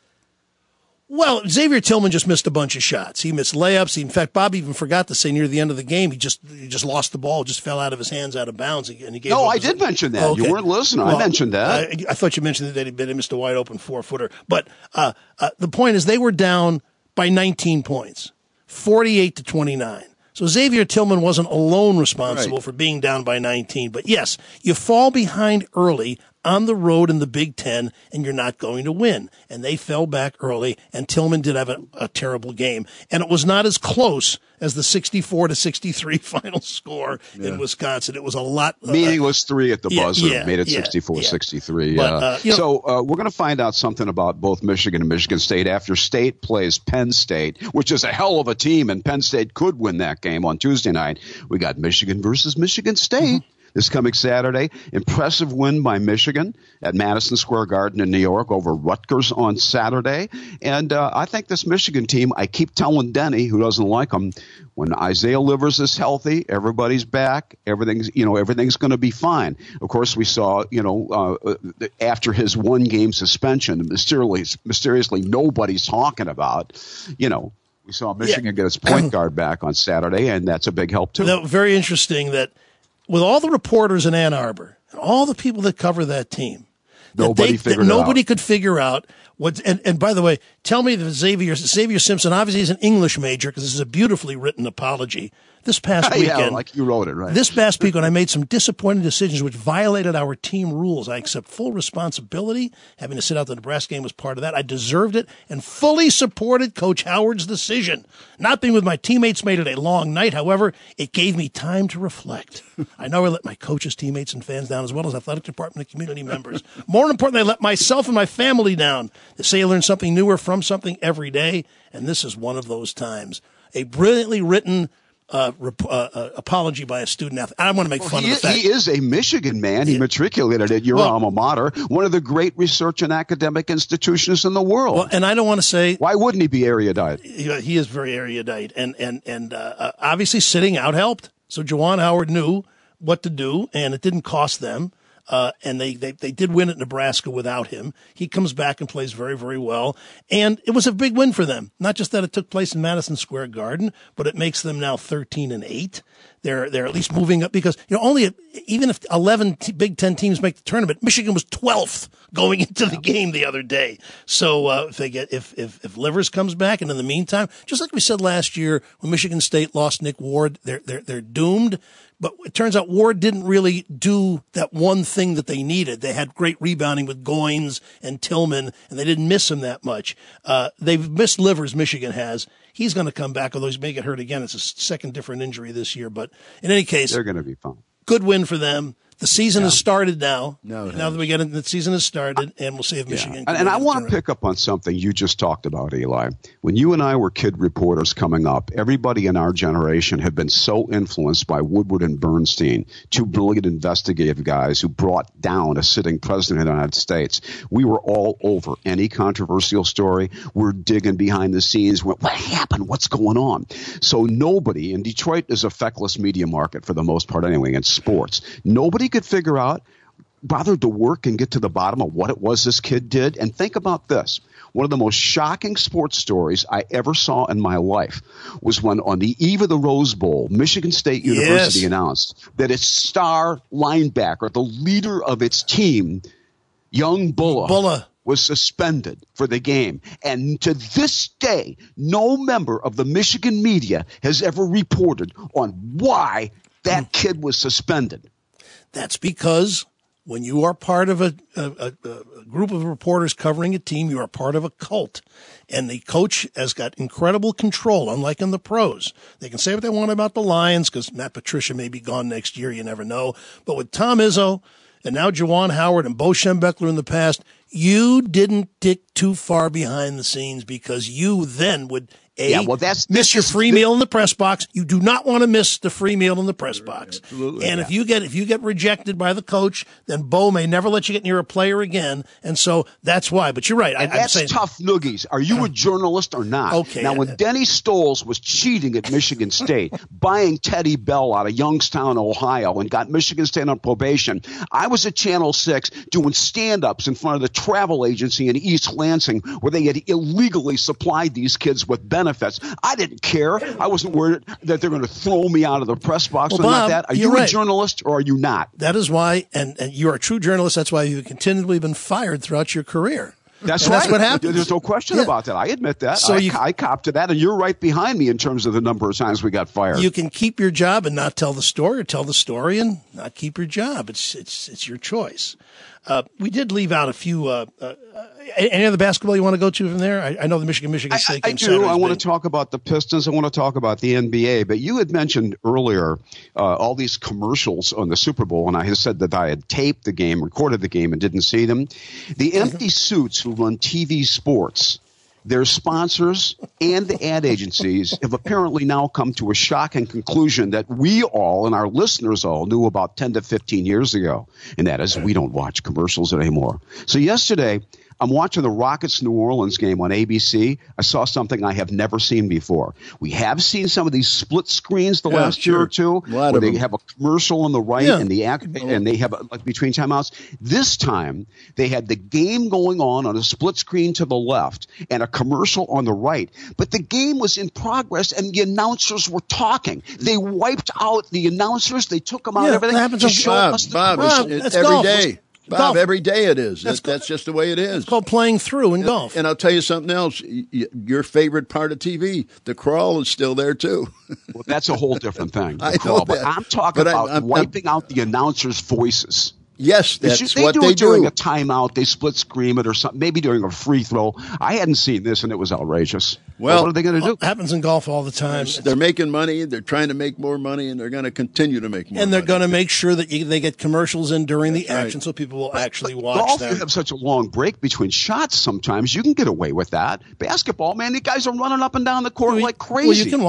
Well, Xavier Tillman just missed a bunch of shots. He missed layups. He, in fact, Bob even forgot to say near the end of the game, he just he just lost the ball, just fell out of his hands, out of bounds, and he gave. No, up I his- did mention that. Oh, You weren't listening. I mentioned that. I, I thought you mentioned that he, that he missed a wide open four footer. But uh, uh, the point is, they were down by nineteen points, forty-eight to twenty-nine. So Xavier Tillman wasn't alone responsible Right. for being down by nineteen. But yes, you fall behind early on the road in the Big Ten, and you're not going to win. And they fell back early, and Tillman did have a, a terrible game. And it was not as close as the sixty-four to sixty-three final score in Wisconsin. It was a lot. Uh, Meaningless three at the yeah, buzzer yeah, made it yeah, sixty-four sixty-three. But, Yeah. uh, you know- so uh, we're going to find out something about both Michigan and Michigan State after State plays Penn State, which is a hell of a team, and Penn State could win that game on Tuesday night. We got Michigan versus Michigan State. Mm-hmm. This coming Saturday, impressive win by Michigan at Madison Square Garden in New York over Rutgers on Saturday. And uh, I think this Michigan team, I keep telling Denny, who doesn't like them, when Isaiah Livers is healthy, everybody's back, everything's, you know, everything's going to be fine. Of course, we saw, you know, uh, after his one-game suspension, mysteriously, mysteriously nobody's talking about, you know, we saw Michigan Yeah. get its point guard back on Saturday, and that's a big help, too. That, very interesting that with all the reporters in Ann Arbor and all the people that cover that team, that Nobody they, figured that it nobody out. could figure out what. And, and by the way, tell me that Xavier Xavier Simpson obviously is an English major because this is a beautifully written apology. This past yeah, weekend, like you wrote it, right? This past weekend, I made some disappointing decisions which violated our team rules. I accept full responsibility. Having to sit out the Nebraska game was part of that. I deserved it and fully supported Coach Howard's decision. Not being with my teammates made it a long night. However, it gave me time to reflect. I know I let my coaches, teammates, and fans down, as well as athletic department and community members. More importantly, I let myself and my family down. They say you learn something newer from something every day, and this is one of those times. A brilliantly written uh, rep- uh, uh, apology by a student athlete. I want to make well, fun he, of the fact. He is a Michigan man. He yeah. matriculated at your well, alma mater, one of the great research and academic institutions in the world. Well, and I don't want to say. Why wouldn't he be erudite? He, he is very erudite. And, and, and uh, obviously sitting out helped. So Juwan Howard knew what to do, and it didn't cost them. Uh, and they, they, they did win at Nebraska without him. He comes back and plays very, very well. And it was a big win for them. Not just that it took place in Madison Square Garden, but it makes them now thirteen and eight. They're, they're at least moving up because, you know, only, even if eleven t- Big Ten teams make the tournament, Michigan was twelfth going into the game the other day. So, uh, if they get, if, if, if Livers comes back, and in the meantime, just like we said last year when Michigan State lost Nick Ward, they're, they're, they're doomed. But it turns out Ward didn't really do that one thing that they needed. They had great rebounding with Goins and Tillman, and they didn't miss him that much. Uh, they've missed Livers, Michigan has. He's going to come back, although he's may get hurt again. It's a second different injury this year. But in any case, they're going to be fine. Good win for them. The season yeah. has started now. No, now that we get into the season has started, and we'll see if Michigan. Yeah. Can and, and I want to pick up on something you just talked about, Eli. When you and I were kid reporters coming up, everybody in our generation had been so influenced by Woodward and Bernstein, two brilliant investigative guys who brought down a sitting president of the United States. We were all over any controversial story. We're digging behind the scenes. What happened? What's going on? So nobody, and Detroit is a feckless media market for the most part anyway in sports. Nobody could figure out, bothered to work and get to the bottom of what it was this kid did. And think about this. One of the most shocking sports stories I ever saw in my life was when on the eve of the Rose Bowl, Michigan State University yes. announced that its star linebacker, the leader of its team, young Bulla, Bulla. was suspended for the game. And to this day, no member of the Michigan media has ever reported on why that kid was suspended. That's because when you are part of a, a, a group of reporters covering a team, you are part of a cult. And the coach has got incredible control, unlike in the pros. They can say what they want about the Lions because Matt Patricia may be gone next year. You never know. But with Tom Izzo and now Juwan Howard and Bo Schembechler in the past, you didn't dick too far behind the scenes because you then would – A, yeah, well, that's, miss your free meal in the press box. You do not want to miss the free meal in the press box. Absolutely. And yeah. if you get if you get rejected by the coach, then Bo may never let you get near a player again. And so that's why. But you're right. And I, that's saying, tough noogies. Are you a journalist or not? Okay. Now, when Denny Stoles was cheating at Michigan State, buying Teddy Bell out of Youngstown, Ohio, and got Michigan State on probation, I was at Channel six doing stand-ups in front of the travel agency in East Lansing where they had illegally supplied these kids with benefits. I didn't care. I wasn't worried that they're going to throw me out of the press box well, or Bob, like that. Are you right. a journalist or are you not? That is why, and, and you're a true journalist. That's why you've continually been fired throughout your career. That's and right. That's what happens. There's no question yeah. about that. I admit that. So I, you, I copped to that, and you're right behind me in terms of the number of times we got fired. You can keep your job and not tell the story, or tell the story and not keep your job. It's it's it's your choice. Uh, we did leave out a few. Uh, uh, any other basketball you want to go to from there? I, I know the Michigan Michigan State I, I, game. I do. Saturday's I want big. to talk about the Pistons. I want to talk about the N B A. But you had mentioned earlier uh, all these commercials on the Super Bowl, and I had said that I had taped the game, recorded the game, and didn't see them. The empty suits who run T V sports, their sponsors and the ad agencies have apparently now come to a shocking conclusion that we all and our listeners all knew about ten to fifteen years ago, and that is we don't watch commercials anymore. So yesterday, I'm watching the Rockets New Orleans game on A B C. I saw something I have never seen before. We have seen some of these split screens the yeah, last sure. year or two where they them. have a commercial on the right yeah. and the act, and they have a, like between timeouts. This time they had the game going on on a split screen to the left and a commercial on the right. But the game was in progress and the announcers were talking. They wiped out the announcers. They took them out. Yeah, everything that happens to on- show Bob, us the Bob, Bob, it's, that's it's every golf. day. Bob, Golf. every day it is. That's That, that's called- just the way it is. It's called playing through in golf. And I'll tell you something else. Y- y- Your favorite part of T V, the crawl, is still there too. Well, that's a whole different thing. I know Call, but that. I'm talking But I- about I'm- I'm- wiping out the announcers' voices. Yes, They that's should- they what do they it during do. a timeout. They split screen it or something. Maybe during a free throw. I hadn't seen this, and it was outrageous. Well- what are they going to do? It happens in golf all the time. They're making money. They're trying to make more money, and they're going to continue to make more. And they're money. going to make sure that you, they get commercials in during the That's right. action so people will actually watch Golf, them. you have such a long break between shots sometimes. You can get away with that. Basketball, man, the guys are running up and down the court Well, like crazy. Well, you can watch it.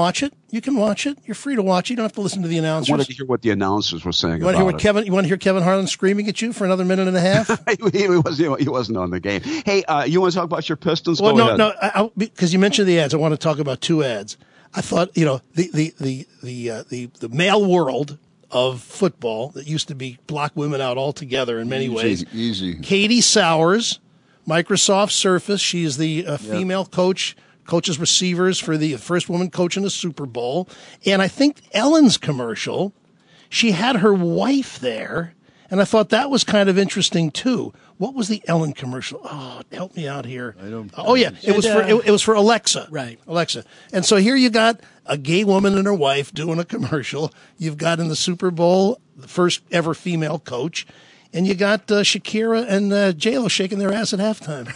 You can watch it. You're free to watch it. You don't have to listen to the announcers. I wanted to hear what the announcers were saying you want about to hear what it. Kevin? You want to hear Kevin Harlan screaming at you for another minute and a half? he, wasn't, he wasn't on the game. Hey, uh, you want to talk about your Pistons? Well, Go no, ahead. no, because you mentioned the ads. I want to talk about two ads. I thought, you know, the the the the uh, the, the male world of football that used to be block women out altogether in many Easy, ways. Easy. Katie Sowers, Microsoft Surface. She is the uh, female yep. coach. Coaches receivers for the first woman coach in the Super Bowl. And I think Ellen's commercial, she had her wife there, and I thought that was kind of interesting too. What was the Ellen commercial? Oh, help me out here. I don't. Oh yeah, it was for it, it was for Alexa. Right. Alexa. And so here you got a gay woman and her wife doing a commercial. You've got in the Super Bowl the first ever female coach, and you got uh, Shakira and uh, J-Lo shaking their ass at halftime.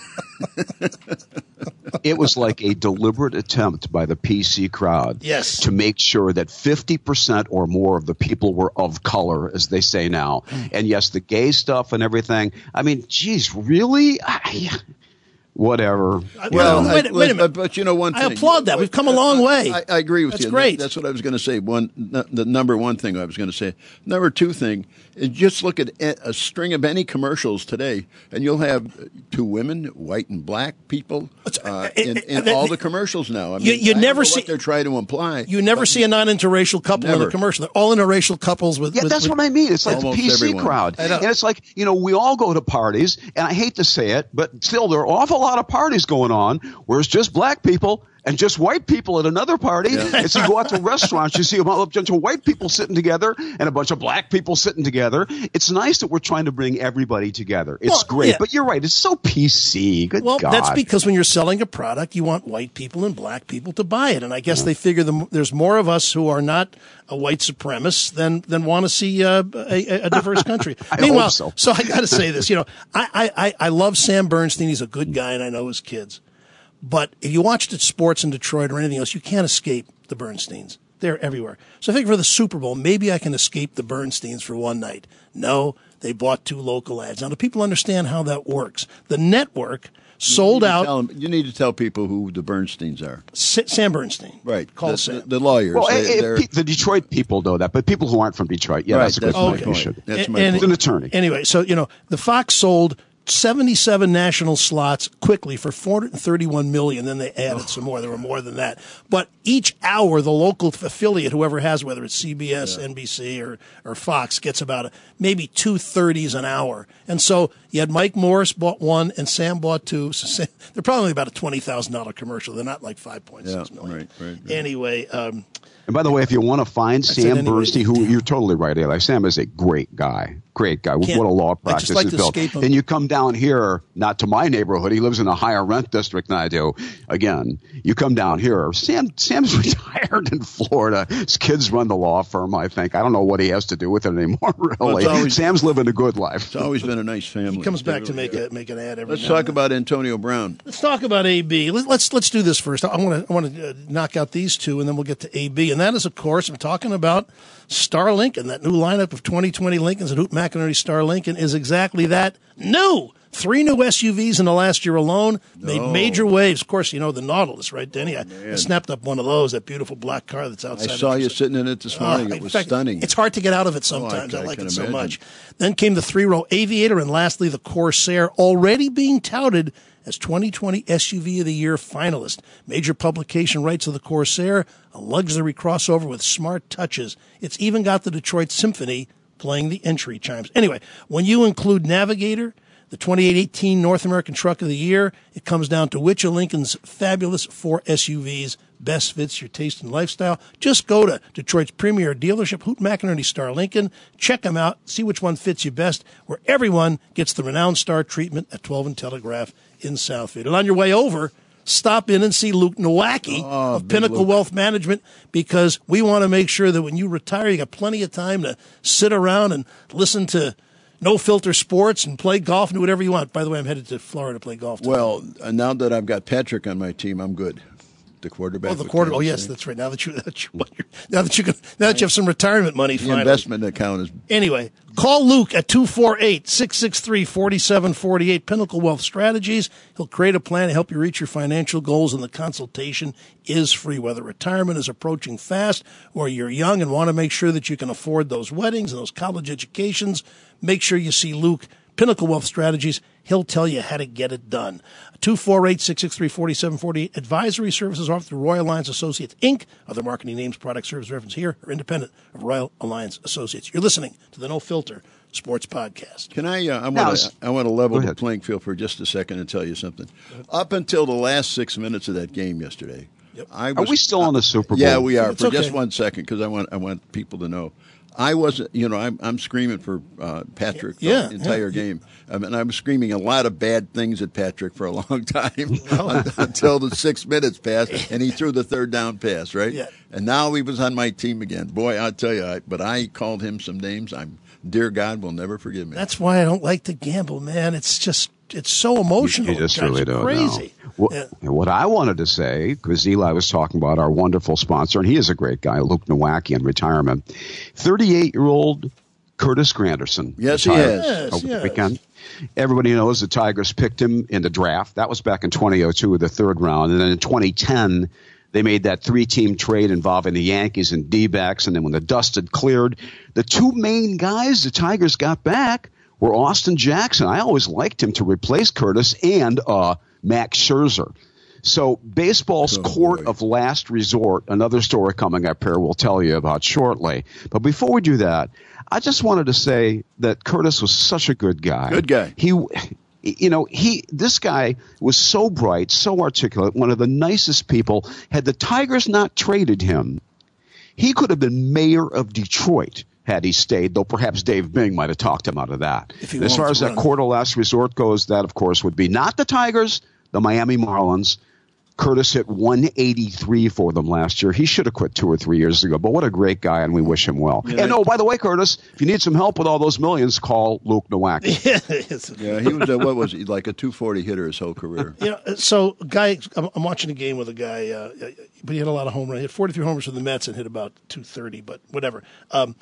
It was like a deliberate attempt by the P C crowd yes. to make sure that fifty percent or more of the people were of color, as they say now. Mm. And yes, the gay stuff and everything. I mean, geez, really? I, whatever. Well, wait, I, wait a minute. But, but you know one thing. I applaud that. We've come a long way. I, I agree with That's you. That's great. That, that's what I was going to say. One, the number one thing I was going to say. Number two thing is just look at a string of any commercials today, and you'll have two women, white and black people, uh, in, in all the commercials now. I mean, you, you I never don't know see what they're trying to imply. You never see a non-interracial couple never. in a commercial. They're all interracial couples with. Yeah, with, that's with, what I mean. It's like the P C everyone. crowd, and it's like, you know, we all go to parties, and I hate to say it, but still, there are an awful lot of parties going on where it's just black people and just white people at another party. Yeah. And so you go out to restaurants, you see a bunch of white people sitting together and a bunch of black people sitting together. It's nice that we're trying to bring everybody together. It's well, great. Yeah. But you're right. It's so P C. Good well, God. That's because when you're selling a product, you want white people and black people to buy it. And I guess yeah. they figure the, there's more of us who are not a white supremacist than, than want to see uh, a, a diverse country. I Meanwhile, hope so. so I got to say this. You know, I, I, I love Sam Bernstein. He's a good guy, and I know his kids. But if you watched it sports in Detroit or anything else, you can't escape the Bernsteins. They're everywhere. So I think for the Super Bowl, maybe I can escape the Bernsteins for one night. No, they bought two local ads. Now, do people understand how that works? The network sold you out. Them, you need to tell people who the Bernsteins are. S- Sam Bernstein. Right. Call the, Sam. The, the lawyers. Well, they, it, the Detroit people know that, but people who aren't from Detroit, yeah, right, that's a good that's point. point. That's my and, point. It's an attorney. Anyway, so, you know, the Fox sold seventy-seven national slots quickly for four hundred thirty-one million dollars. Then they added oh. some more. There were more than that. But each hour, the local affiliate, whoever has, whether it's C B S, yeah. N B C, or, or Fox, gets about a, maybe two thirties an hour. And so you had Mike Morris bought one and Sam bought two. So Sam, they're probably about a twenty thousand dollars commercial. They're not like five point six yeah, million. Right, right, right. Anyway. Um, and by the way, if you want to find Sam anyway, Bernstein, who you're totally right, Eli. Sam is a great guy. Great guy. What a law practice like is built. Then you come down here, not to my neighborhood. He lives in a higher rent district than I do. Again, you come down here. Sam Sam's retired in Florida. His kids run the law firm, I think. I don't know what he has to do with it anymore, really. Well, always, Sam's living a good life. It's always been a nice family. He comes back to make a make an ad every Let's now talk and then. about Antonio Brown. Let's talk about A B. Let's let's do this first. I want to I want to uh, knock out these two, and then we'll get to A B. And that is, of course, I'm talking about Star Lincoln. That new lineup of twenty twenty Lincolns at Hoot McInerney Star Lincoln is exactly that. New. Three new S U Vs in the last year alone made oh. major waves. Of course, you know the Nautilus, right, Denny? I, oh, I snapped up one of those, that beautiful black car that's outside. I saw you sitting in it this morning. Oh, it was fact, stunning. It's hard to get out of it sometimes. Oh, I, I, I like can it imagine. so much. Then came the three-row Aviator, and lastly the Corsair, already being touted as twenty twenty S U V of the Year finalist. Major publication rights of the Corsair, a luxury crossover with smart touches. It's even got the Detroit Symphony playing the entry chimes. Anyway, when you include Navigator, the twenty-eight eighteen North American Truck of the Year, it comes down to which of Lincoln's fabulous four S U Vs best fits your taste and lifestyle. Just go to Detroit's premier dealership, Hoot McInerney Star Lincoln. Check them out. See which one fits you best, where everyone gets the renowned Star treatment at twelve and Telegraph in Southfield. And on your way over, stop in and see Luke Nowacki oh, of Pinnacle Luke. Wealth Management, because we want to make sure that when you retire, you got plenty of time to sit around and listen to No Filter Sports and play golf and do whatever you want. By the way, I'm headed to Florida to play golf tomorrow. Well, uh, now that I've got Patrick on my team, I'm good. the quarterback. Oh, the quarter. Oh, yes, that's right. Now that you, that you now that you can, now that you have some retirement money, the finally. investment account is. Anyway, call Luke at two four eight, six six three, four seven four eight. Pinnacle Wealth Strategies. He'll create a plan to help you reach your financial goals, and the consultation is free. Whether retirement is approaching fast or you're young and want to make sure that you can afford those weddings and those college educations, make sure you see Luke. Pinnacle Wealth Strategies. He'll tell you how to get it done. two four eight, six six three, four seven four eight. Advisory services offered through Royal Alliance Associates, Incorporated. Other marketing names, product, service reference here are independent of Royal Alliance Associates. You're listening to the No Filter Sports Podcast. Can I? Uh, I want to. I want to level the playing field for just a second and tell you something. Up until the last six minutes of that game yesterday, yep. I was, are we still on the Super Bowl? Yeah, we are. It's for okay. just one second, because I want. I want people to know. I wasn't, you know, I'm, I'm screaming for uh, Patrick the yeah, entire yeah. game. I mean, I was screaming a lot of bad things at Patrick for a long time until the six minutes passed, and he threw the third down pass, right? Yeah. And now he was on my team again. Boy, I'll tell you, I, but I called him some names. I'm, dear God, will never forgive me. That's why I don't like to gamble, man. It's just, it's so emotional. You just It drives really you don't crazy. know. What, Yeah. what I wanted to say, because Eli was talking about our wonderful sponsor, and he is a great guy, Luke Nowacki, in retirement. thirty-eight-year-old Curtis Granderson. Yes, he retired has. Yes, over yes. the weekend. Everybody knows the Tigers picked him in the draft. That was back in twenty oh two, the third round. And then in twenty ten, they made that three-team trade involving the Yankees and D-backs. And then when the dust had cleared, the two main guys the Tigers got back were Austin Jackson. I always liked him to replace Curtis, and uh, Max Scherzer. So baseball's Oh, court boy. of last resort, another story coming up here we'll tell you about shortly. But before we do that, I just wanted to say that Curtis was such a good guy. Good guy. He, you know, he, this guy was so bright, so articulate, one of the nicest people. Had the Tigers not traded him, he could have been mayor of Detroit had he stayed, though perhaps Dave Bing might have talked him out of that. If he As far wants as to that run. court of last resort goes, that, of course, would be not the Tigers, the Miami Marlins. Curtis hit one eighty-three for them last year. He should have quit two or three years ago, but what a great guy, and we wish him well. Yeah. And, oh, by the way, Curtis, if you need some help with all those millions, call Luke Nowacki. Yeah, he was a, what was he, like a two forty hitter his whole career. You know, so guy, I'm, I'm watching a game with a guy, uh, but he had a lot of home runs. He had forty-three homers for the Mets and hit about two thirty, but whatever. Um,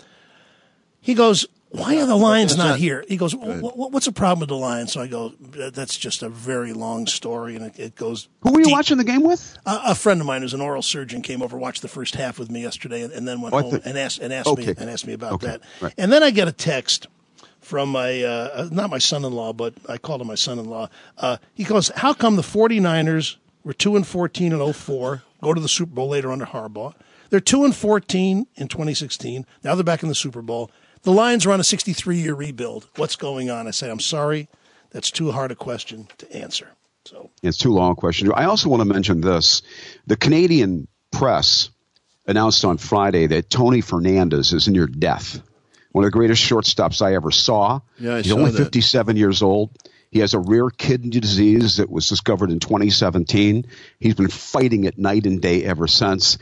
he goes, why are the Lions not, not- here? He goes, "Wh- wh- what's the problem with the Lions? So I go, that's just a very long story, and it, it goes. Who were you deep. watching the game with? A, a friend of mine who's an oral surgeon came over, watched the first half with me yesterday, and, and then went Oh, I home think- and asked and asked Okay. me and asked me about Okay, that. right. And then I get a text from my uh, not my son-in-law, but I called him my son-in-law. Uh, he goes, "How come the 49ers were two and fourteen in oh four, go to the Super Bowl later under Harbaugh? They're two and fourteen in twenty sixteen. Now they're back in the Super Bowl. The Lions are on a sixty-three year rebuild. What's going on?" I said, "I'm sorry, that's too hard a question to answer." So It's too long a question. I also want to mention this. The Canadian press announced on Friday that Tony Fernandez is near death. One of the greatest shortstops I ever saw. Yeah, I He's saw only that. fifty-seven years old. He has a rare kidney disease that was discovered in twenty seventeen. He's been fighting it night and day ever since.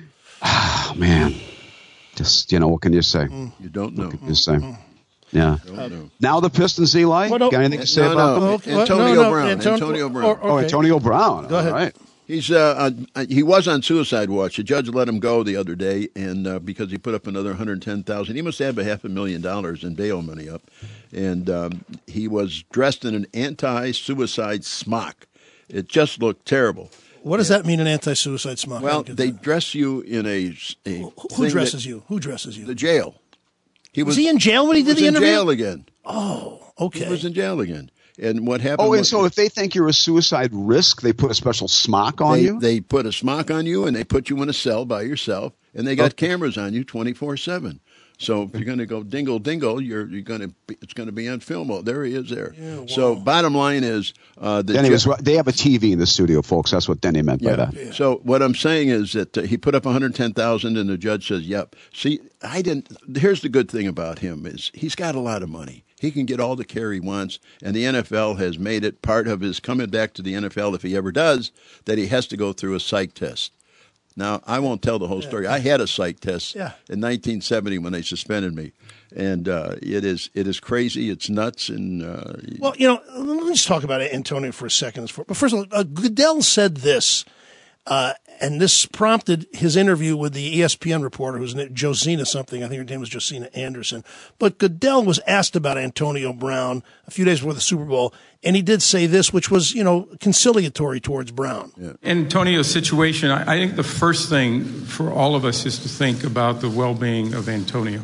Ah, man. Just, you know, what can you say? You don't know. What can you say? Yeah. Don't know. Now the Pistons, Eli? What Got el- anything to say No, about no. them? Okay, well, Antonio no, no, Brown. Anton- Antonio Brown. or- Oh, okay. Antonio Brown. Go ahead. All right. He's uh, uh, he was on suicide watch. The judge let him go the other day, and uh, because he put up another one hundred ten thousand, he must have a half a million dollars in bail money up, and um, he was dressed in an anti-suicide smock. It just looked terrible. what does that mean, an anti-suicide smock? I Well, don't get they that. dress you in a, a Who thing dresses that- you? Who dresses you? The jail. He was he in jail when he did was the in interview? jail again. Okay. He was in jail again. And what happened? Oh, and was- so if they think you're a suicide risk, they put a special smock on they, you? they put a smock on you and they put you in a cell by yourself, and they got cameras on you twenty-four seven. So if you're going to go dingle dingle, you're you're going to be, it's going to be on film. Oh, there he is there. So bottom line is uh, the Denny ju- was, they have a T V in the studio, folks. That's what Denny meant by yeah. that. So what I'm saying is that uh, he put up one hundred ten thousand, and the judge says, "Yep." See, I didn't. Here's the good thing about him is he's got a lot of money. He can get all the care he wants, and the N F L has made it part of his coming back to the N F L, if he ever does, that he has to go through a psych test. Now, I won't tell the whole story. I had a psych test Yeah. in nineteen seventy when they suspended me, and uh, it is it is crazy. It's nuts, and uh, Well, you know, let me just talk about Antonio for a second. But first of all, uh, Goodell said this Uh, and this prompted his interview with the E S P N reporter, who's Josina something. I think her name was Josina Anderson. But Goodell was asked about Antonio Brown a few days before the Super Bowl, and he did say this, which was, you know, conciliatory towards Brown. Yeah. Antonio's situation, I, I think the first thing for all of us is to think about the well-being of Antonio,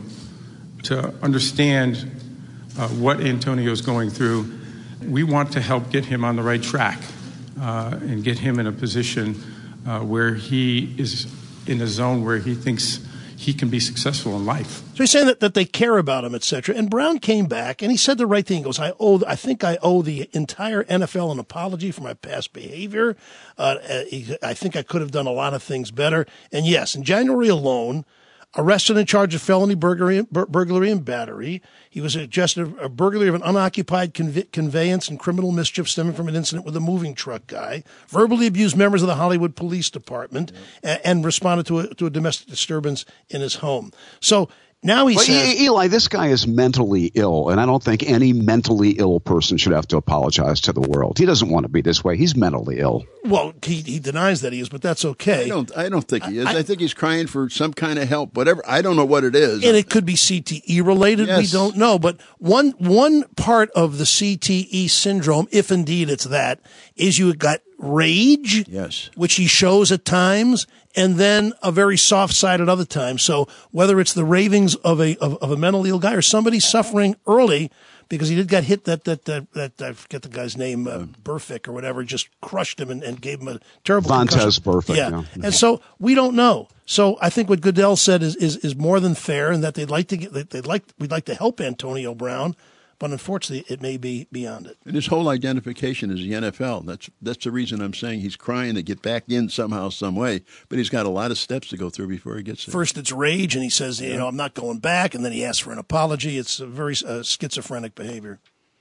to understand uh, what Antonio's going through. We want to help get him on the right track uh, and get him in a position Uh, where he is in a zone where he thinks he can be successful in life. So he's saying that, that they care about him, et cetera. And Brown came back and he said the right thing. He goes, I owe, I think I owe the entire N F L an apology for my past behavior. Uh, he, I think I could have done a lot of things better. And yes, in January alone, arrested in charge of felony burglary, bur- burglary and battery. He was adjusted a burglary of an unoccupied conve- conveyance and criminal mischief stemming from an incident with a moving truck guy. Verbally abused members of the Hollywood Police Department yeah. and, and responded to a, to a domestic disturbance in his home. So now he well, says, Eli, this guy is mentally ill, and I don't think any mentally ill person should have to apologize to the world. He doesn't want to be this way. He's mentally ill. Well, he, he denies that he is, but that's okay. I don't. I don't think he is. I, I think he's crying for some kind of help. Whatever. I don't know what it is. And it could be C T E related. Yes. We don't know. But one one part of the C T E syndrome, if indeed it's that, is you got rage, yes, which he shows at times, and then a very soft side at other times. So whether it's the ravings of a of, of a mentally ill guy or somebody suffering early because he did get hit that that that, that I forget the guy's name, uh, Burfict or whatever, just crushed him and, and gave him a terrible Vontaze Burfict. Yeah. yeah, and so we don't know. So I think what Goodell said is is, is more than fair, and that they'd like to get they'd like we'd like to help Antonio Brown. But unfortunately, it may be beyond it. And his whole identification is the N F L. That's that's the reason I'm saying he's crying to get back in somehow, some way. But he's got a lot of steps to go through before he gets there. First, it's rage, and he says, you know, I'm not going back. And then he asks for an apology. It's a very uh, schizophrenic behavior.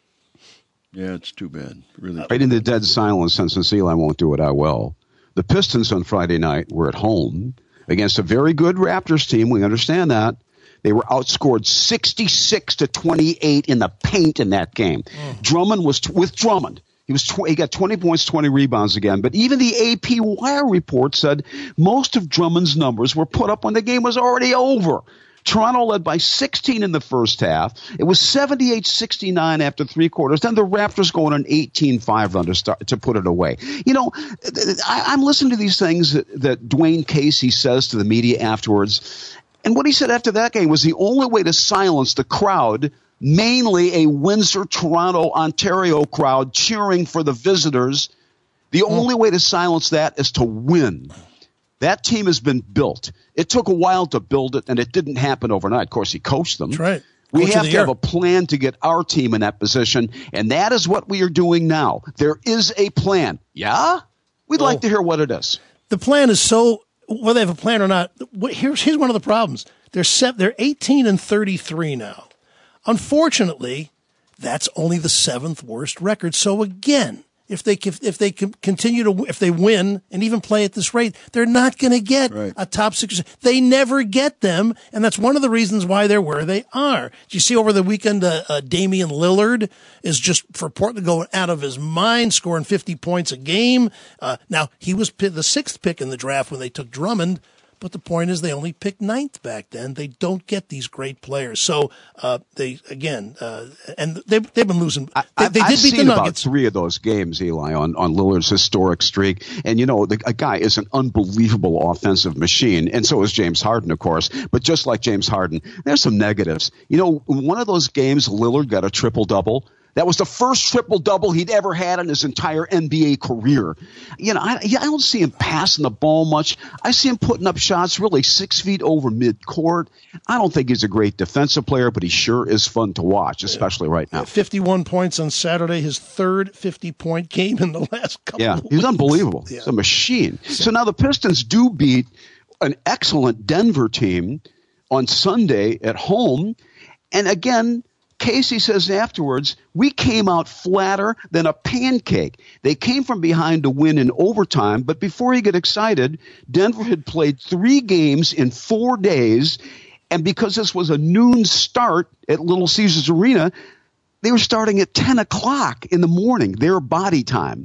Yeah, it's too bad. Really. Right into dead silence, and since Eli won't do it, I will. The Pistons on Friday night were at home against a very good Raptors team. We understand that. They were outscored sixty-six to twenty-eight in the paint in that game. Mm. Drummond was t- with Drummond. He was tw- he got twenty points, twenty rebounds again. But even the A P Wire report said most of Drummond's numbers were put up when the game was already over. Toronto led by sixteen in the first half. It was seventy-eight sixty-nine after three quarters. Then the Raptors go on an eighteen five run to start to put it away. You know, I, I'm listening to these things that, that Dwayne Casey says to the media afterwards. And what he said after that game was the only way to silence the crowd, mainly a Windsor, Toronto, Ontario crowd cheering for the visitors, the mm. only way to silence that is to win. That team has been built. It took a while to build it, and it didn't happen overnight. Of course, he coached them. That's right. We Coach have to year. have a plan to get our team in that position, and that is what we are doing now. There is a plan. Yeah? We'd well, like to hear what it is. The plan is so – whether they have a plan or not, here's here's one of the problems. They're set, they're eighteen and thirty-three now. Unfortunately, that's only the seventh worst record. So again, if they if, if they continue to if they win and even play at this rate, they're not going to get right. a top six. They never get them, and that's one of the reasons why they're where they are. Did you see over the weekend uh, uh, Damian Lillard is just for Portland going out of his mind, scoring fifty points a game. Uh, now he was p- the sixth pick in the draft when they took Drummond. But the point is they only picked ninth back then. They don't get these great players. So uh, they, again, uh, and they, they've been losing. They, I, they did I've beat seen the about Nuggets. three of those games, Eli, on, on Lillard's historic streak. And, you know, the a guy is an unbelievable offensive machine. And so is James Harden, of course. But just like James Harden, there's some negatives. You know, one of those games, Lillard got a triple-double. That was the first triple-double he'd ever had in his entire N B A career. You know, I, I don't see him passing the ball much. I see him putting up shots really six feet over midcourt. I don't think he's a great defensive player, but he sure is fun to watch, especially right now. fifty-one points on Saturday, his third fifty-point game in the last couple yeah, of weeks. He's unbelievable. Yeah. He's a machine. So now the Pistons do beat an excellent Denver team on Sunday at home. And again, Casey says afterwards, we came out flatter than a pancake. They came from behind to win in overtime, but before he got excited, Denver had played three games in four days, and because this was a noon start at Little Caesars Arena, they were starting at ten o'clock in the morning, their body time.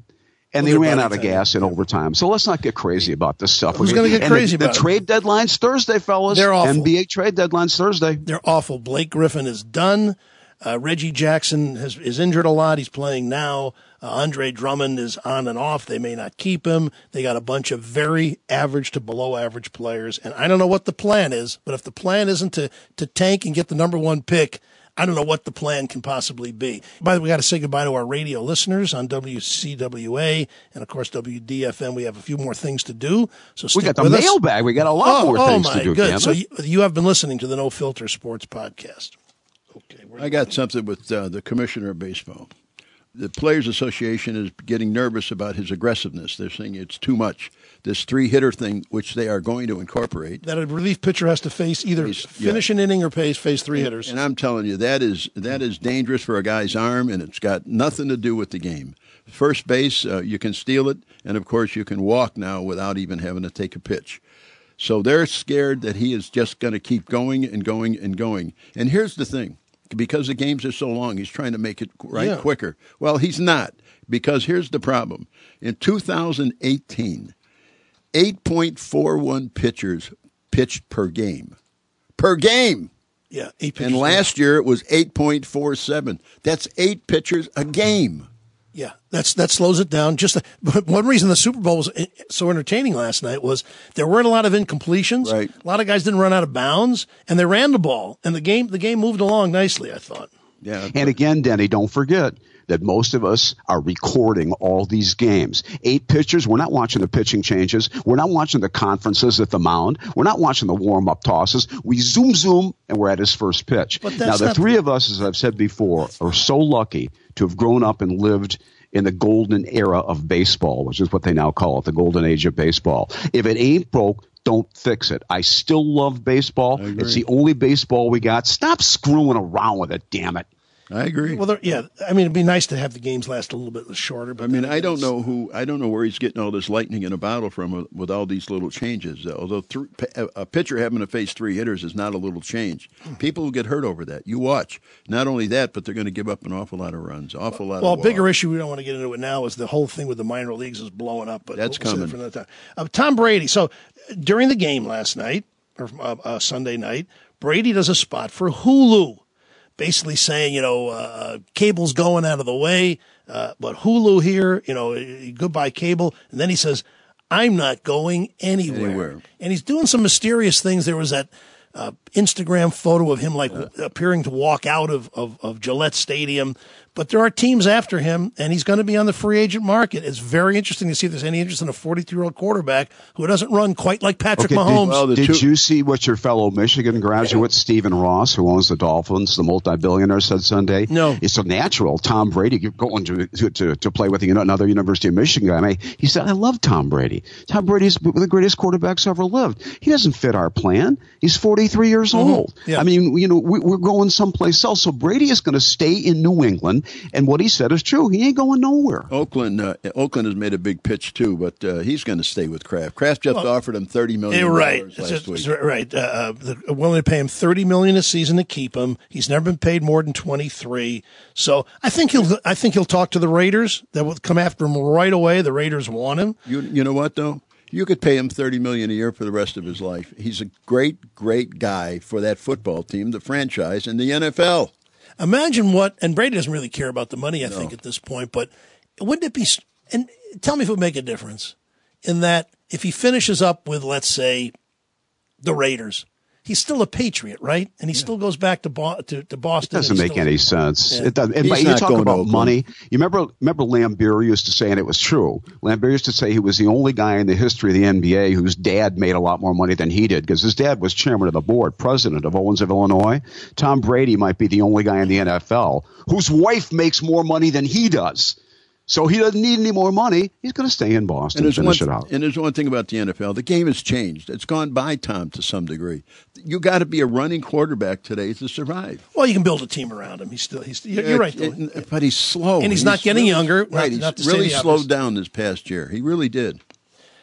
And We'll they get ran Bobby out of Tiger. gas in overtime. So let's not get crazy about this stuff. Who's going to get And crazy the, about the it? trade deadline's Thursday, fellas. They're awful. N B A trade deadline's Thursday. They're awful. Blake Griffin is done. Uh, Reggie Jackson has, is injured a lot. He's playing now. Uh, Andre Drummond is on and off. They may not keep him. They got a bunch of very average to below average players. And I don't know what the plan is, but if the plan isn't to, to tank and get the number one pick, I don't know what the plan can possibly be. By the way, we got to say goodbye to our radio listeners on W C W A and, of course, W D F M. We have a few more things to do. So stick We got the with us. mailbag. We got a lot oh, more oh things my, to do. Good. Damn So it. you, you have been listening to the No Filter Sports Podcast. Okay, I got something with uh, the commissioner of baseball. The Players Association is getting nervous about his aggressiveness. They're saying it's too much. This three-hitter thing, which they are going to incorporate. That a relief pitcher has to face either Face- finish yeah. an inning or face, face three hitters. And I'm telling you, that is that is dangerous for a guy's arm, and it's got nothing to do with the game. First base, uh, you can steal it, and, of course, you can walk now without even having to take a pitch. So they're scared that he is just going to keep going and going and going. And here's the thing. Because the games are so long, he's trying to make it right Yeah. quicker. Well, he's not, because here's the problem. In two thousand eighteen, eight point four one pitchers pitched per game. Per game. Yeah, eight pitchers. And last year it was eight point four seven. That's eight pitchers a game. Yeah, that's that slows it down. Just but one reason the Super Bowl was so entertaining last night was there weren't a lot of incompletions. Right. A lot of guys didn't run out of bounds, and they ran the ball, and the game the game moved along nicely. I thought. Yeah. And again, Denny, don't forget that most of us are recording all these games. Eight pitchers. We're not watching the pitching changes. We're not watching the conferences at the mound. We're not watching the warm-up tosses. We zoom, zoom, and we're at his first pitch. But Now, that's the not- three of us, as I've said before, are so lucky to have grown up and lived in the golden era of baseball, which is what they now call it, the golden age of baseball. If it ain't broke, don't fix it. I still love baseball. It's the only baseball we got. Stop screwing around with it, damn it. I agree. Well, there- yeah, I mean, it'd be nice to have the games last a little bit shorter. But I mean, then I don't it's- know who, I don't know where he's getting all this lightning in a bottle from uh, with all these little changes. Uh, although th- a pitcher having to face three hitters is not a little change. People will get hurt over that. You watch. Not only that, but they're going to give up an awful lot of runs, awful lot Well, of a bigger walks. issue, we don't want to get into it now, is the whole thing with the minor leagues is blowing up. But That's we'll save it coming. for another time. Uh, Tom Brady. So during the game last night, or uh, uh, Sunday night, Brady does a spot for Hulu, basically saying, you know, uh, cable's going out of the way, uh, but Hulu here, you know, goodbye cable. And then he says, I'm not going anywhere. Anywhere. And he's doing some mysterious things. There was that uh, Instagram photo of him like w- appearing to walk out of, of, of Gillette Stadium. But there are teams after him, and he's going to be on the free agent market. It's very interesting to see if there's any interest in a forty-two-year-old quarterback who doesn't run quite like Patrick Okay, did- Mahomes. well, the Did two- you see what your fellow Michigan graduate, Stephen Ross, who owns the Dolphins, the multi-billionaire, said Sunday? No. It's so natural. Tom Brady going to, to, to play with the, another University of Michigan guy. I mean, he said, I love Tom Brady. Tom Brady's one of the greatest quarterbacks ever lived. He doesn't fit our plan. He's forty-three years old. Yeah. I mean, you know, we, we're going someplace else. So Brady is going to stay in New England, and what he said is true. He ain't going nowhere. Oakland, uh, Oakland has made a big pitch too, but uh, he's going to stay with Kraft. Kraft just offered him thirty million Yeah, dollars right. last It's- week. it's right. Uh, uh, they're willing to pay him thirty million dollars a season to keep him. He's never been paid more than twenty-three. So I think he'll. I think he'll talk to the Raiders. That will come after him right away. The Raiders want him. You, you know what though? You could pay him thirty million dollars a year for the rest of his life. He's a great, great guy for that football team, the franchise, and the N F L. Imagine what. And Brady doesn't really care about the money, I think, at this point. But wouldn't it be? And tell me if it would make a difference in that if he finishes up with, let's say, the Raiders. He's still a Patriot, right? And he still goes back to Bo- to, to Boston. It doesn't and he's make still- any sense. Yeah. It doesn't. And He's but you not talk going to about Oakland. money. You remember, remember Lambeer used to say, and it was true. Lambeer used to say he was the only guy in the history of the N B A whose dad made a lot more money than he did, because his dad was chairman of the board, president of Owens of Illinois. Tom Brady might be the only guy in the N F L whose wife makes more money than he does. So he doesn't need any more money. He's going to stay in Boston and And there's, finish one, it out. and there's one thing about the N F L. The game has changed. It's gone by, Tom, to some degree. You got to be a running quarterback today to survive. Well, you can build a team around him. He's still. He's. You're, you're right. Though. It- it- but he's slow. And he's not getting really- younger, not- Right. not to he's say really the slowed opposite. down this past year. He really did.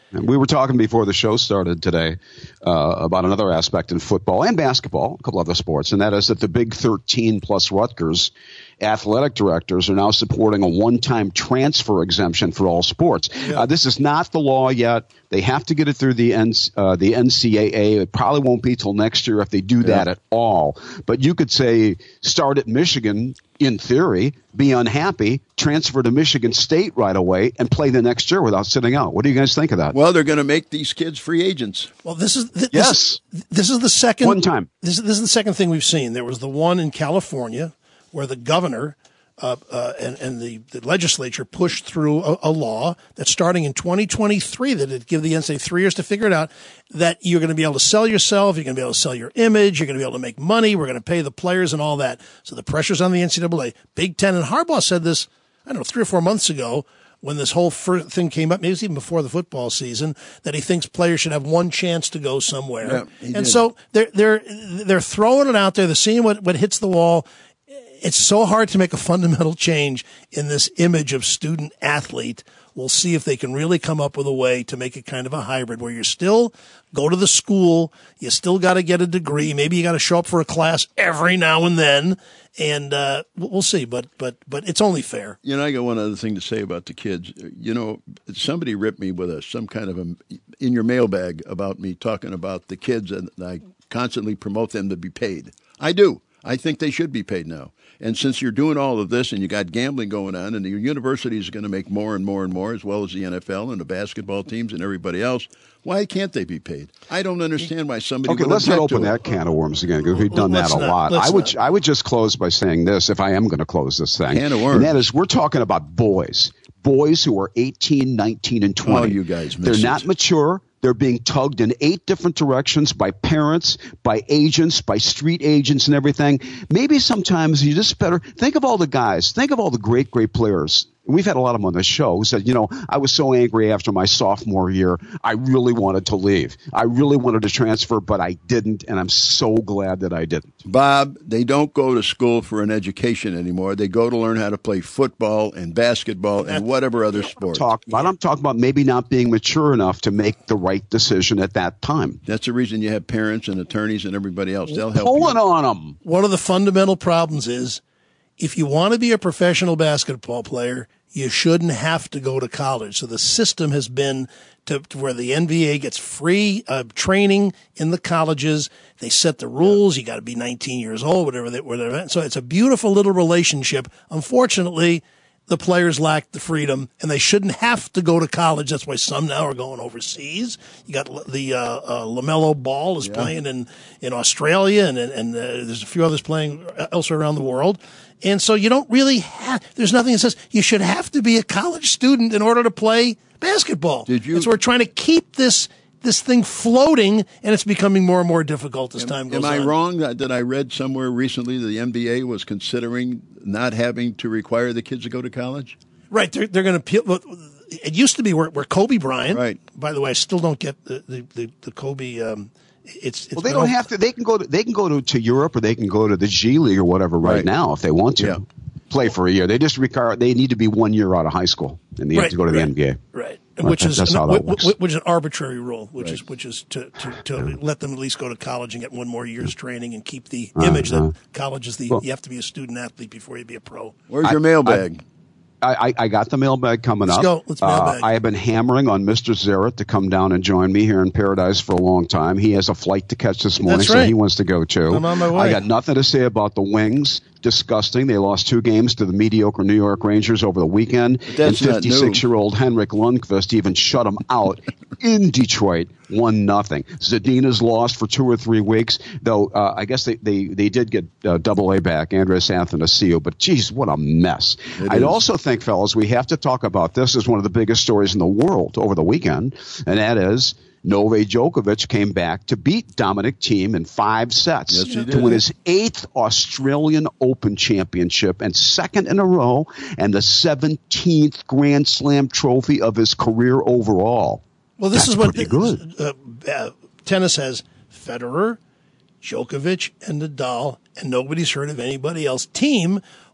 And we were talking before the show started today uh, about another aspect in football and basketball, a couple other sports, and that is that the Big thirteen plus Rutgers athletic directors are now supporting a one-time transfer exemption for all sports. Yeah. Uh, this is not the law yet. They have to get it through the, N- uh, the N C double A. It probably won't be till next year if they do that yeah. at all. But you could say start at Michigan, in theory, be unhappy, transfer to Michigan State right away, and play the next year without sitting out. What do you guys think of that? Well, they're going to make these kids free agents. Well, this is th- yes. This, this is the second one time. This, this is the second thing we've seen. There was the one in California where the governor uh, uh, and, and the, the legislature pushed through a, a law that's starting in twenty twenty-three that would give the N C double A three years to figure it out, that you're going to be able to sell yourself, you're going to be able to sell your image, you're going to be able to make money, we're going to pay the players and all that. So the pressure's on the N C double A. Big Ten, and Harbaugh said this, I don't know, three or four months ago when this whole first thing came up, maybe it was even before the football season, that he thinks players should have one chance to go somewhere. Yeah, and did. so they're, they're, they're throwing it out there, they're seeing what, what hits the wall. It's so hard to make a fundamental change in this image of student athlete. We'll see if they can really come up with a way to make it kind of a hybrid where you still go to the school, you still got to get a degree, maybe you got to show up for a class every now and then, and uh, we'll see. But but but it's only fair. You know, I got one other thing to say about the kids. You know, somebody ripped me with a some kind of a in your mailbag about me talking about the kids, and I constantly promote them to be paid. I do. I think they should be paid now. And since you're doing all of this and you got gambling going on and the university is going to make more and more and more, as well as the N F L and the basketball teams and everybody else, why can't they be paid? I don't understand why somebody okay, would let's not open to that it. can of worms again, because we've done Let's that a not, lot. let's I would not. I would just close by saying this, if I am going to close this thing. Can of worms. And that is, we're talking about boys. Boys who are eighteen, nineteen, and twenty. Oh, you guys miss They're it. not mature. They're being tugged in eight different directions by parents, by agents, by street agents and everything. Maybe sometimes you just better think of all the guys. Think of all the great, great players. We've had a lot of them on the show who said, you know, I was so angry after my sophomore year. I really wanted to leave. I really wanted to transfer, but I didn't, and I'm so glad that I didn't. Bob, they don't go to school for an education anymore. They go to learn how to play football and basketball and whatever other sport. Talk about, I'm talking about maybe not being mature enough to make the right decision at that time. That's the reason you have parents and attorneys and everybody else. They'll help Pulling you. on them. One of the fundamental problems is if you want to be a professional basketball player, you shouldn't have to go to college. So the system has been to, to where the N B A gets free uh, training in the colleges. They set the rules. You got to be nineteen years old, whatever they, whatever. So it's a beautiful little relationship. Unfortunately, the players lack the freedom, and they shouldn't have to go to college. That's why some now are going overseas. You got the uh, uh, LaMelo Ball is yeah. playing in, in Australia, and and uh, there's a few others playing elsewhere around the world. And so you don't really have, there's nothing that says you should have to be a college student in order to play basketball. Did you? And so we're trying to keep this this thing floating, and it's becoming more and more difficult as am, time goes on. Am I wrong that, that I read somewhere recently that the N B A was considering not having to require the kids to go to college? Right. They're, they're going to, it used to be where, where Kobe Bryant, right. By the way, I still don't get the, the, the, the Kobe, um, It's, it's well, they don't over. have to. They can go to they can go to, to Europe, or they can go to the G League or whatever right, right. now if they want to yeah. play for a year. They just require they need to be one year out of high school and they right, have to go to right, the N B A. Right, right. which that's, is that's an, how that which, works. which is an arbitrary rule, which right. is which is to to, to yeah. let them at least go to college and get one more year's training and keep the uh, image uh, that college is the well, you have to be a student athlete before you be a pro. Where's your I, mailbag? I, I, I got the mailbag coming Let's up. Go. Let's mailbag. Uh, I have been hammering on Mister Zarrett to come down and join me here in Paradise for a long time. He has a flight to catch this morning, That's right. so he wants to go too. I'm on my way. I got nothing to say about the Wings. Disgusting. They lost two games to the mediocre New York Rangers over the weekend. And fifty-six-year-old Henrik Lundqvist even shut them out in Detroit, one nothing. Zadina's lost for two or three weeks, though uh, I guess they, they, they did get uh, double A back, Andres Athanasiou, but geez, what a mess. It I'd is. also think, fellas, we have to talk about this as one of the biggest stories in the world over the weekend, and that is Novak Djokovic came back to beat Dominic Thiem in five sets yes, he to did. win his eighth Australian Open championship and second in a row and the seventeenth Grand Slam trophy of his career overall. Well, this That's is what pretty good. Uh, uh, tennis has: Federer, Djokovic, and Nadal, and nobody's heard of anybody else. Thiem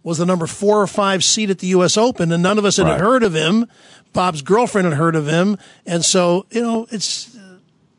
was the number four or five seed at the U S Open, and none of us had Right. heard of him. Bob's girlfriend had heard of him, and so you know it's uh,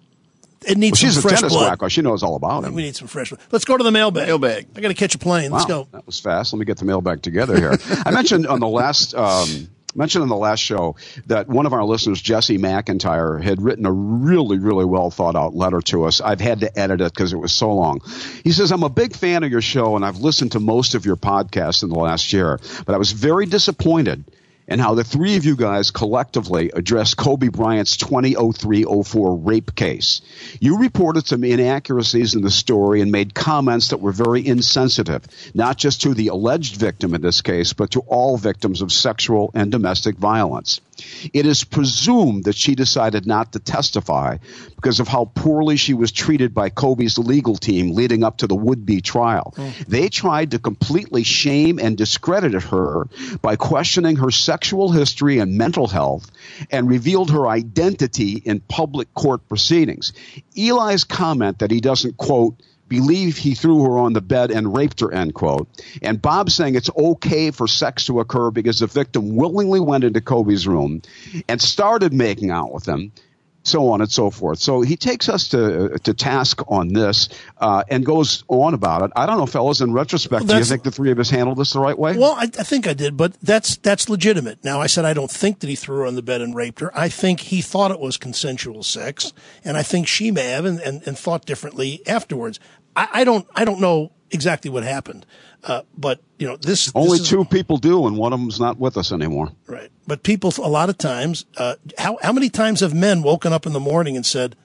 it needs Well, she's some a fresh tennis blood. wacko. She knows all about him. We need some fresh blood. Let's go to the mailbag. Mailbag. I got to catch a plane. Let's Wow, go. That was fast. Let me get the mailbag together here. I mentioned on the last um, mentioned on the last show that one of our listeners, Jesse McIntyre, had written a really, really well thought out letter to us. I've had to edit it because it was so long. He says, I'm a big fan of your show, and I've listened to most of your podcasts in the last year, but I was very disappointed in how the three of you guys collectively addressed Kobe Bryant's twenty oh three oh four rape case. You reported some inaccuracies in the story and made comments that were very insensitive, not just to the alleged victim in this case, but to all victims of sexual and domestic violence. It is presumed that she decided not to testify because of how poorly she was treated by Kobe's legal team leading up to the would-be trial. Mm. They tried to completely shame and discredit her by questioning her sexual history and mental health, and revealed her identity in public court proceedings. Eli's comment that he doesn't, quote, believe he threw her on the bed and raped her, end quote. And Bob saying it's okay for sex to occur because the victim willingly went into Kobe's room and started making out with him, so on and so forth. So he takes us to to task on this uh, and goes on about it. I don't know, fellas, in retrospect, Well, do you that's- think the three of us handled this the right way? Well, I, I think I did, but that's that's legitimate. Now, I said I don't think that he threw her on the bed and raped her. I think he thought it was consensual sex, and I think she may have and, and, and thought differently afterwards. I, I don't I don't know exactly what happened, uh, but you know this. Only this is, two people do, and one of them's not with us anymore. right? But people, a lot of times, uh, how how many times have men woken up in the morning and said,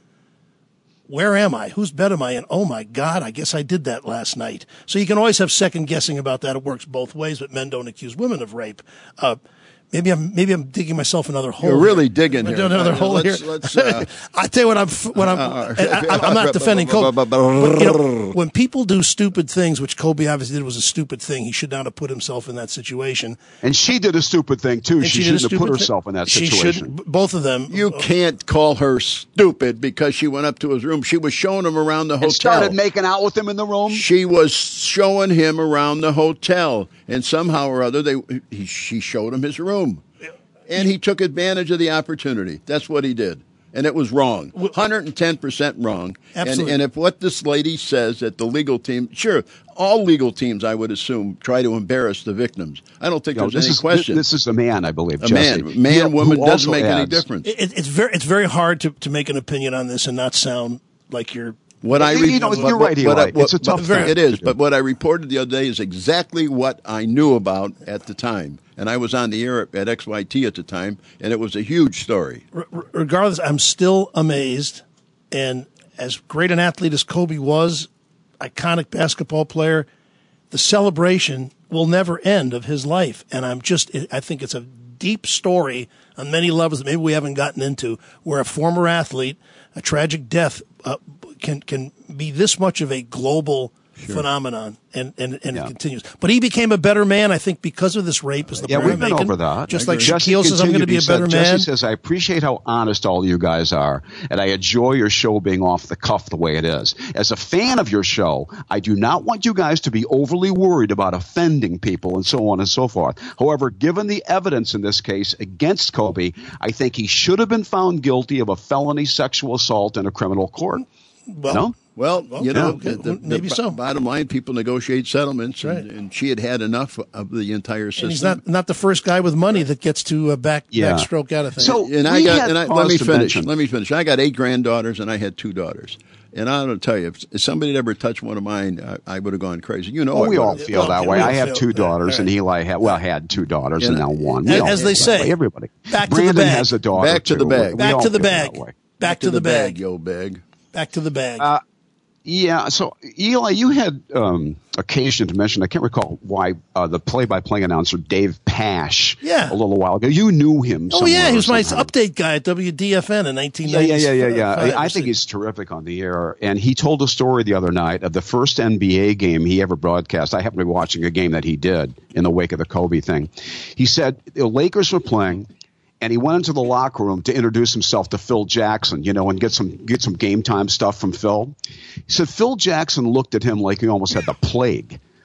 where am I? Whose bed am I in? Oh my God, I guess I did that last night. So you can always have second guessing about that. It works both ways, but men don't accuse women of rape. Uh, maybe I'm maybe I'm digging myself another hole. You're really here. digging I'm here. doing another Uh, hole let's- here. let's, uh, I tell you what, I'm what I'm. Uh, I, I'm not defending Kobe, but you know, when people do stupid things, which Kobe obviously did was a stupid thing, he should not have put himself in that situation. And she did a stupid thing, too. And She, did a shouldn't have put stupid thi- herself in that She situation. shouldn't. Both of them. You can't call her stupid because she went up to his room. She was showing him around the hotel. And started making out with him in the room. She was showing him around the hotel, and somehow or other, they he, she showed him his room, and he took advantage of the opportunity. That's what he did, and it was wrong, one hundred ten percent wrong. Absolutely. And, and if what this lady says that the legal team, sure, all legal teams, I would assume, try to embarrass the victims. I don't think No, there's this any is, question. This is a man, I believe. a Jesse. man, man, Yeah, woman who doesn't also make any adds- difference. It, it's very it's very hard to, to make an opinion on this and not sound like you're. What I You read, know, what- you're what- right, what I- Eli. It's a what- tough what- thing It is, to do. but what I reported the other day is exactly what I knew about at the time, and I was on the air at X Y T at the time, and it was a huge story. R- regardless, I'm still amazed. And as great an athlete as Kobe was, iconic basketball player, the celebration will never end of his life. And I'm just, I think it's a deep story on many levels that maybe we haven't gotten into, where a former athlete, a tragic death, uh, can can be this much of a global phenomenon, and and, and Yeah. it continues. But he became a better man, I think, because of this rape. Is the Yeah, point we've I'm been making. over that. Just I like agree. Jesse Shaquille says, I'm going to continued. be He a said- better Jesse man. says, I appreciate how honest all you guys are, and I enjoy your show being off the cuff the way it is. As a fan of your show, I do not want you guys to be overly worried about offending people and so on and so forth. However, given the evidence in this case against Kobe, I think he should have been found guilty of a felony sexual assault in a criminal court. Well, No? Well, you know, okay. the, the, Maybe the so. bottom line, people negotiate settlements, and, Right. and she had had enough of the entire system. And he's not not the first guy with money that gets to uh, back Yeah. backstroke out of things. So- and I We got, had and I, cause let me to finish. mention- Let me finish. I got eight granddaughters, and I had two daughters. And I'm going to tell you, if, if somebody had ever touched one of mine, I, I would have gone crazy. You know, Oh, I we all would've. feel that Okay, way. we I all have feel two that. daughters, All and right. Eli had, well, had two daughters, and Yeah. now one. We As- all as feel they that say, way. Everybody. back to the Brandon bag. has a daughter, Back to the too. bag. We Back all to the feel that bag. way. Back to the bag. yo, bag. Back to the bag. Uh, Yeah, so Eli, you had um, occasion to mention, I can't recall why, uh, the play-by-play announcer Dave Pash Yeah. a little while ago. You knew him. oh yeah, he was my somehow. update guy at W D F N in nineteen Yeah, ninety. yeah, yeah, yeah, yeah. I, I think he's terrific on the air. And he told a story the other night of the first N B A game he ever broadcast. I happened to be watching a game that he did in the wake of the Kobe thing. He said the Lakers were playing, and he went into the locker room to introduce himself to Phil Jackson, you know, and get some get some game time stuff from Phil. He said Phil Jackson looked at him like he almost had the plague.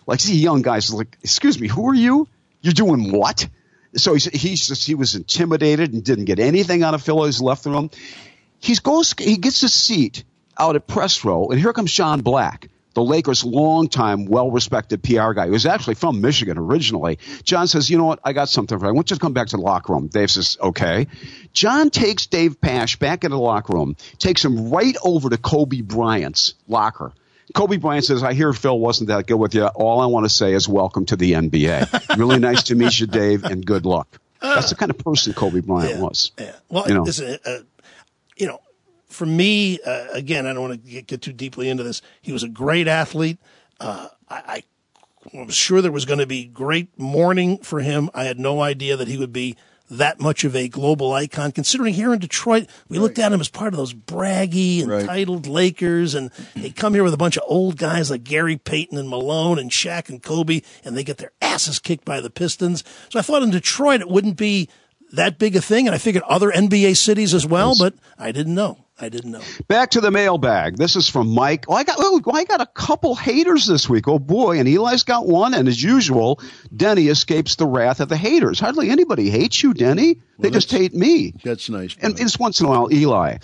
Like, see, young guys like, excuse me, who are you? You're doing what? So he's, he's just, he was intimidated and didn't get anything out of Phil. He's left the room. He goes, he gets a seat out at press row, and here comes John Black, the Lakers' longtime, well-respected P R guy, who was actually from Michigan originally. John says, you know what, I got something for you. I want you to come back to the locker room. Dave says, okay. John takes Dave Pasch back into the locker room, takes him right over to Kobe Bryant's locker. Kobe Bryant says, I hear Phil wasn't that good with you. All I want to say is welcome to the N B A. Really nice to meet you, Dave, and good luck. That's the kind of person Kobe Bryant yeah, was. Yeah. Well, you know, listen, uh, you know, for me, uh, again, I don't want to get, get too deeply into this. He was a great athlete. Uh, I, I was sure there was going to be great mourning for him. I had no idea that he would be that much of a global icon, considering here in Detroit, we right. looked at him as part of those braggy, entitled right. Lakers, and they come here with a bunch of old guys like Gary Payton and Malone and Shaq and Kobe, and they get their asses kicked by the Pistons. So I thought in Detroit it wouldn't be that big a thing, and I figured other N B A cities as well, yes. but I didn't know. I didn't know. Back to the mailbag. This is from Mike. Oh, I got oh, I got a couple haters this week. Oh, boy. And Eli's got one. And as usual, Denny escapes the wrath of the haters. Hardly anybody hates you, Denny. Well, they just hate me. That's nice. And just once in a while, Eli.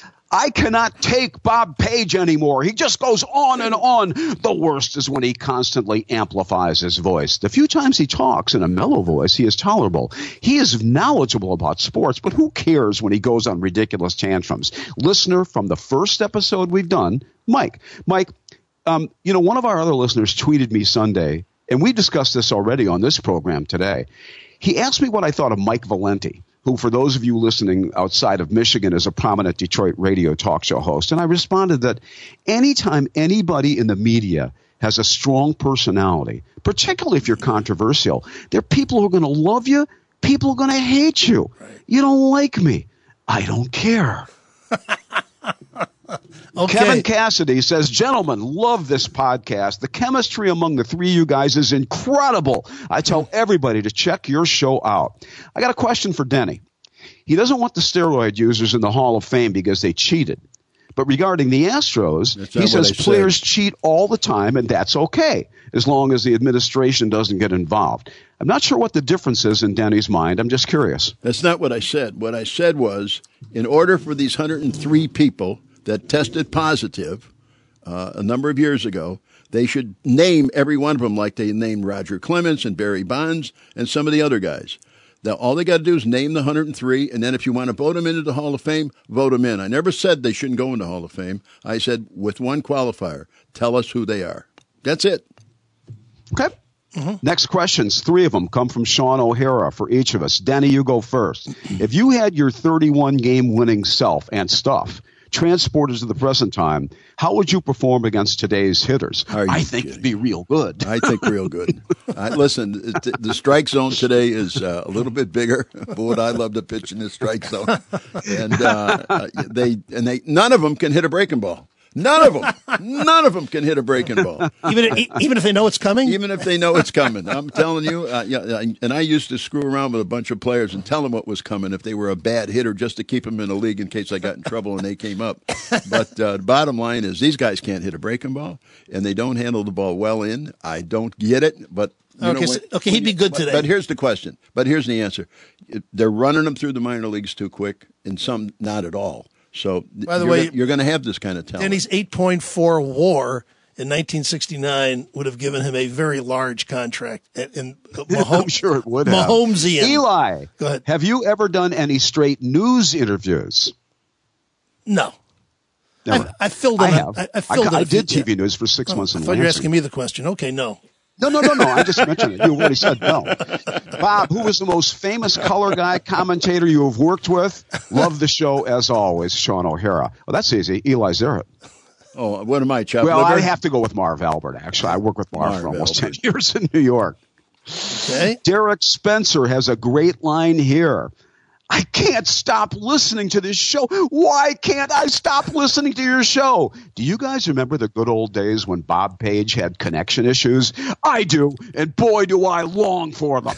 I cannot take Bob Page anymore. He just goes on and on. The worst is when he constantly amplifies his voice. The few times he talks in a mellow voice, he is tolerable. He is knowledgeable about sports, but who cares when he goes on ridiculous tantrums? Listener from the first episode we've done, Mike. Mike, um, you know, one of our other listeners tweeted me Sunday, and we discussed this already on this program today. He asked me what I thought of Mike Valenti, who, for those of you listening outside of Michigan, is a prominent Detroit radio talk show host. And I responded that anytime anybody in the media has a strong personality, particularly if you're controversial, there are people who are going to love you, people who are going to hate you. Right. You don't like me. I don't care. Okay. Kevin Cassidy says, gentlemen, love this podcast. The chemistry among the three of you guys is incredible. I tell everybody to check your show out. I got a question for Denny. He doesn't want the steroid users in the Hall of Fame because they cheated. But regarding the Astros, he says players said. cheat all the time, and that's okay, as long as the administration doesn't get involved. I'm not sure what the difference is in Denny's mind. I'm just curious. That's not what I said. What I said was, in order for these one hundred three people that tested positive uh, a number of years ago, they should name every one of them like they named Roger Clemens and Barry Bonds and some of the other guys. Now, all they got to do is name the one hundred three, and then if you want to vote them into the Hall of Fame, vote them in. I never said they shouldn't go into the Hall of Fame. I said, with one qualifier, tell us who they are. That's it. Okay. Mm-hmm. Next questions, three of them, come from Sean O'Hara for each of us. Danny, you go first. If you had your thirty-one game winning self and stuff transported to the present time, how would you perform against today's hitters? I think kidding? It'd be real good. I think real good. I, listen, the, the strike zone today is uh, a little bit bigger. Boy, I love to pitch in the strike zone, and uh, they and they none of them can hit a breaking ball. None of them. None of them can hit a breaking ball. Even if, even if they know it's coming? Even if they know it's coming. I'm telling you. Uh, yeah, and I used to screw around with a bunch of players and tell them what was coming if they were a bad hitter, just to keep them in the league in case I got in trouble and they came up. But uh, the bottom line is these guys can't hit a breaking ball, and they don't handle the ball well in. I don't get it, but you okay, know, so, when, okay, he'd be good but, today. But here's the question. But here's the answer. They're running them through the minor leagues too quick, and some not at all. So, by the you're way, gonna, you're going to have this kind of talent. Denny's eight point four WAR in nineteen sixty-nine would have given him a very large contract. And Mahomes, I'm sure it would have. Mahomesian. Eli, go ahead. Have you ever done any straight news interviews? No. Never. I, I filled it. I have. I, I filled I, it. I did T V news for six oh, months. I in thought you were Lansing. asking me the question. Okay, no. No, no, no, no. I just mentioned it. You already said no. Bob, who was the most famous color guy commentator you have worked with? Love the show as always, Sean O'Hara. Well, that's easy. Eli Zarrett. Oh, what am I, Chuck? Well, Liver? I have to go with Marv Albert, actually. I worked with Marv, Marv for almost Albert. ten years in New York. Okay. Derek Spencer has a great line here. I can't stop listening to this show. Why can't I stop listening to your show? Do you guys remember the good old days when Bob Page had connection issues? I do, and boy, do I long for them.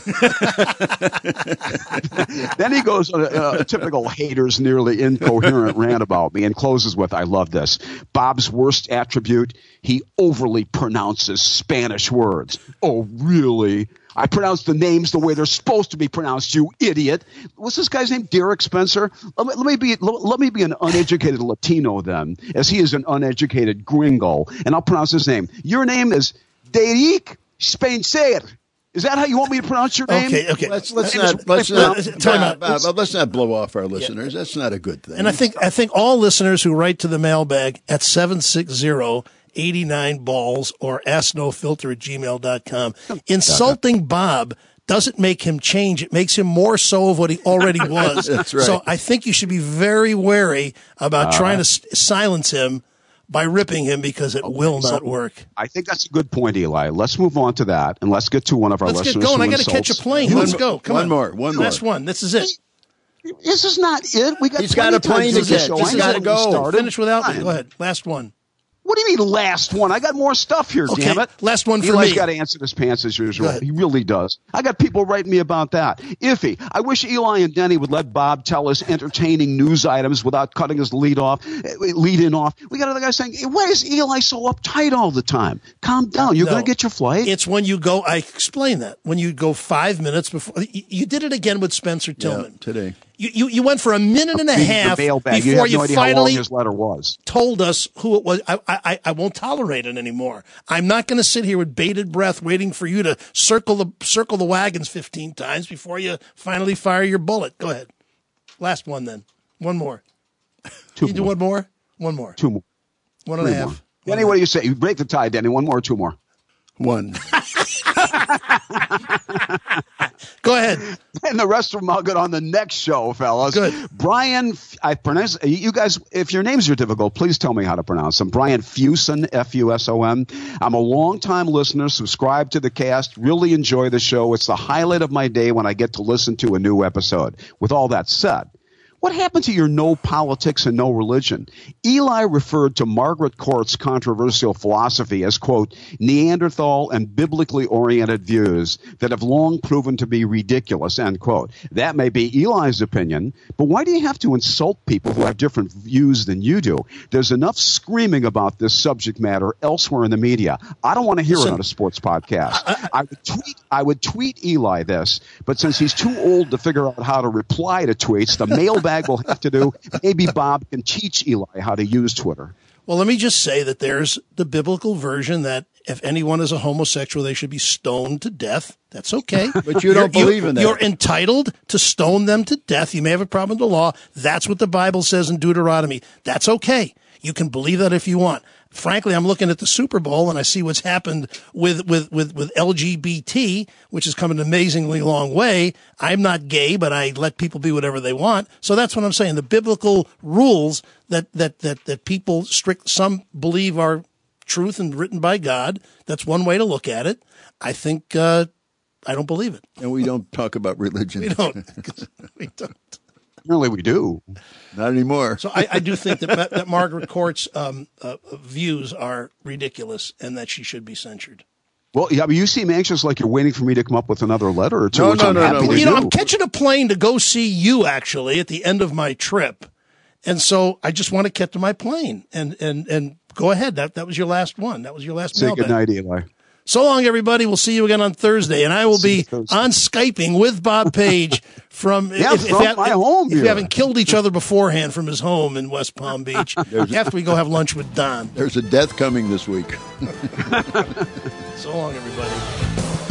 Then he goes on a, a typical hater's nearly incoherent rant about me and closes with, I love this. Bob's worst attribute, he overly pronounces Spanish words. Oh, really? I pronounce the names the way they're supposed to be pronounced, you idiot. What's this guy's name? Derek Spencer? Let me, let me be let, let me be an uneducated Latino then, as he is an uneducated gringo, and I'll pronounce his name. Your name is Derek Spencer. Is that how you want me to pronounce your name? Okay, okay. Let's let's not let's not time out. Bob, Bob, let's not blow off our listeners. Yeah. That's not a good thing. And I think I think all listeners who write to the mailbag at seven six zero eighty-nine balls or ask no filter at gmail dot com. Insulting Bob doesn't make him change. It makes him more so of what he already was. That's right. So I think you should be very wary about uh, trying to s- silence him by ripping him, because it okay, will not so work. I think that's a good point, Eli. Let's move on to that, and let's get to one of our let's listeners. Let's get going. I got to catch a plane. Let's go. Come one on. more. One more. Last one. This is it. This is not it. We got He's got a plane to catch. He's got to go. Finish without me. Go ahead. Last one. What do you mean last one? I got more stuff here, okay, damn it. Last one for Eli's me. got to answer his pants as usual. He really does. I got people writing me about that. Iffy, I wish Eli and Denny would let Bob tell us entertaining news items without cutting his lead off, lead in off. We got other guys saying, hey, why is Eli so uptight all the time? Calm down. You're no, going to get your flight. It's when you go, I explain that, when you go five minutes before. You did it again with Spencer Tillman. Yeah, today. You, you you went for a minute and a half before you, have you no idea finally how long his letter was. Told us who it was. I, I I won't tolerate it anymore. I'm not going to sit here with bated breath waiting for you to circle the circle the wagons fifteen times before you finally fire your bullet. Go ahead. Last one then. One more. Two you more. do one more? One more. Two more. One and Three a half. More. Denny, what do you say? You break the tie, Denny. One more or two more? One. Go ahead. And the rest of them I'll get on the next show, fellas. Good. Brian, I pronounce you guys. If your names are difficult, please tell me how to pronounce them. Brian Fuson, F U S O N. I'm a longtime listener, subscribe to the cast, really enjoy the show. It's the highlight of my day when I get to listen to a new episode. With all that said, what happened to your no politics and no religion? Eli referred to Margaret Court's controversial philosophy as, quote, Neanderthal and biblically oriented views that have long proven to be ridiculous, end quote. That may be Eli's opinion, but why do you have to insult people who have different views than you do? There's enough screaming about this subject matter elsewhere in the media. I don't want to hear Listen, it on a sports podcast. I, I, I, would tweet, I would tweet Eli this, but since he's too old to figure out how to reply to tweets, the mailbag will have to do. Maybe Bob can teach Eli how to use Twitter. Well, let me just say that there's the biblical version that if anyone is a homosexual, they should be stoned to death. That's okay. But you don't you're, believe you, in that. You're entitled to stone them to death. You may have a problem with the law. That's what the Bible says in Deuteronomy. That's okay. You can believe that if you want. Frankly, I'm looking at the Super Bowl and I see what's happened with, with, with, with L G B T, which has come an amazingly long way. I'm not gay, but I let people be whatever they want. So that's what I'm saying. The biblical rules that, that, that, that people strict, some believe are truth and written by God. That's one way to look at it. I think, uh, I don't believe it. And we don't talk about religion. We don't. We don't. Really, we do. Not anymore. So I, I do think that that Margaret Court's um, uh, views are ridiculous and that she should be censured. Well, yeah, but you seem anxious, like you're waiting for me to come up with another letter or two. No, which no, I'm no, happy no. to Well, you do. know, I'm catching a plane to go see you actually at the end of my trip, and so I just want to get to my plane and and and go ahead. That that was your last one. That was your last. Say mailbag. good night, Eli. So long, everybody. We'll see you again on Thursday, and I will be on Skyping with Bob Page from, yeah, if, from if, my if, home. If here. we haven't killed each other beforehand from his home in West Palm Beach, after we go have lunch with Don. There's a death coming this week. So long, everybody.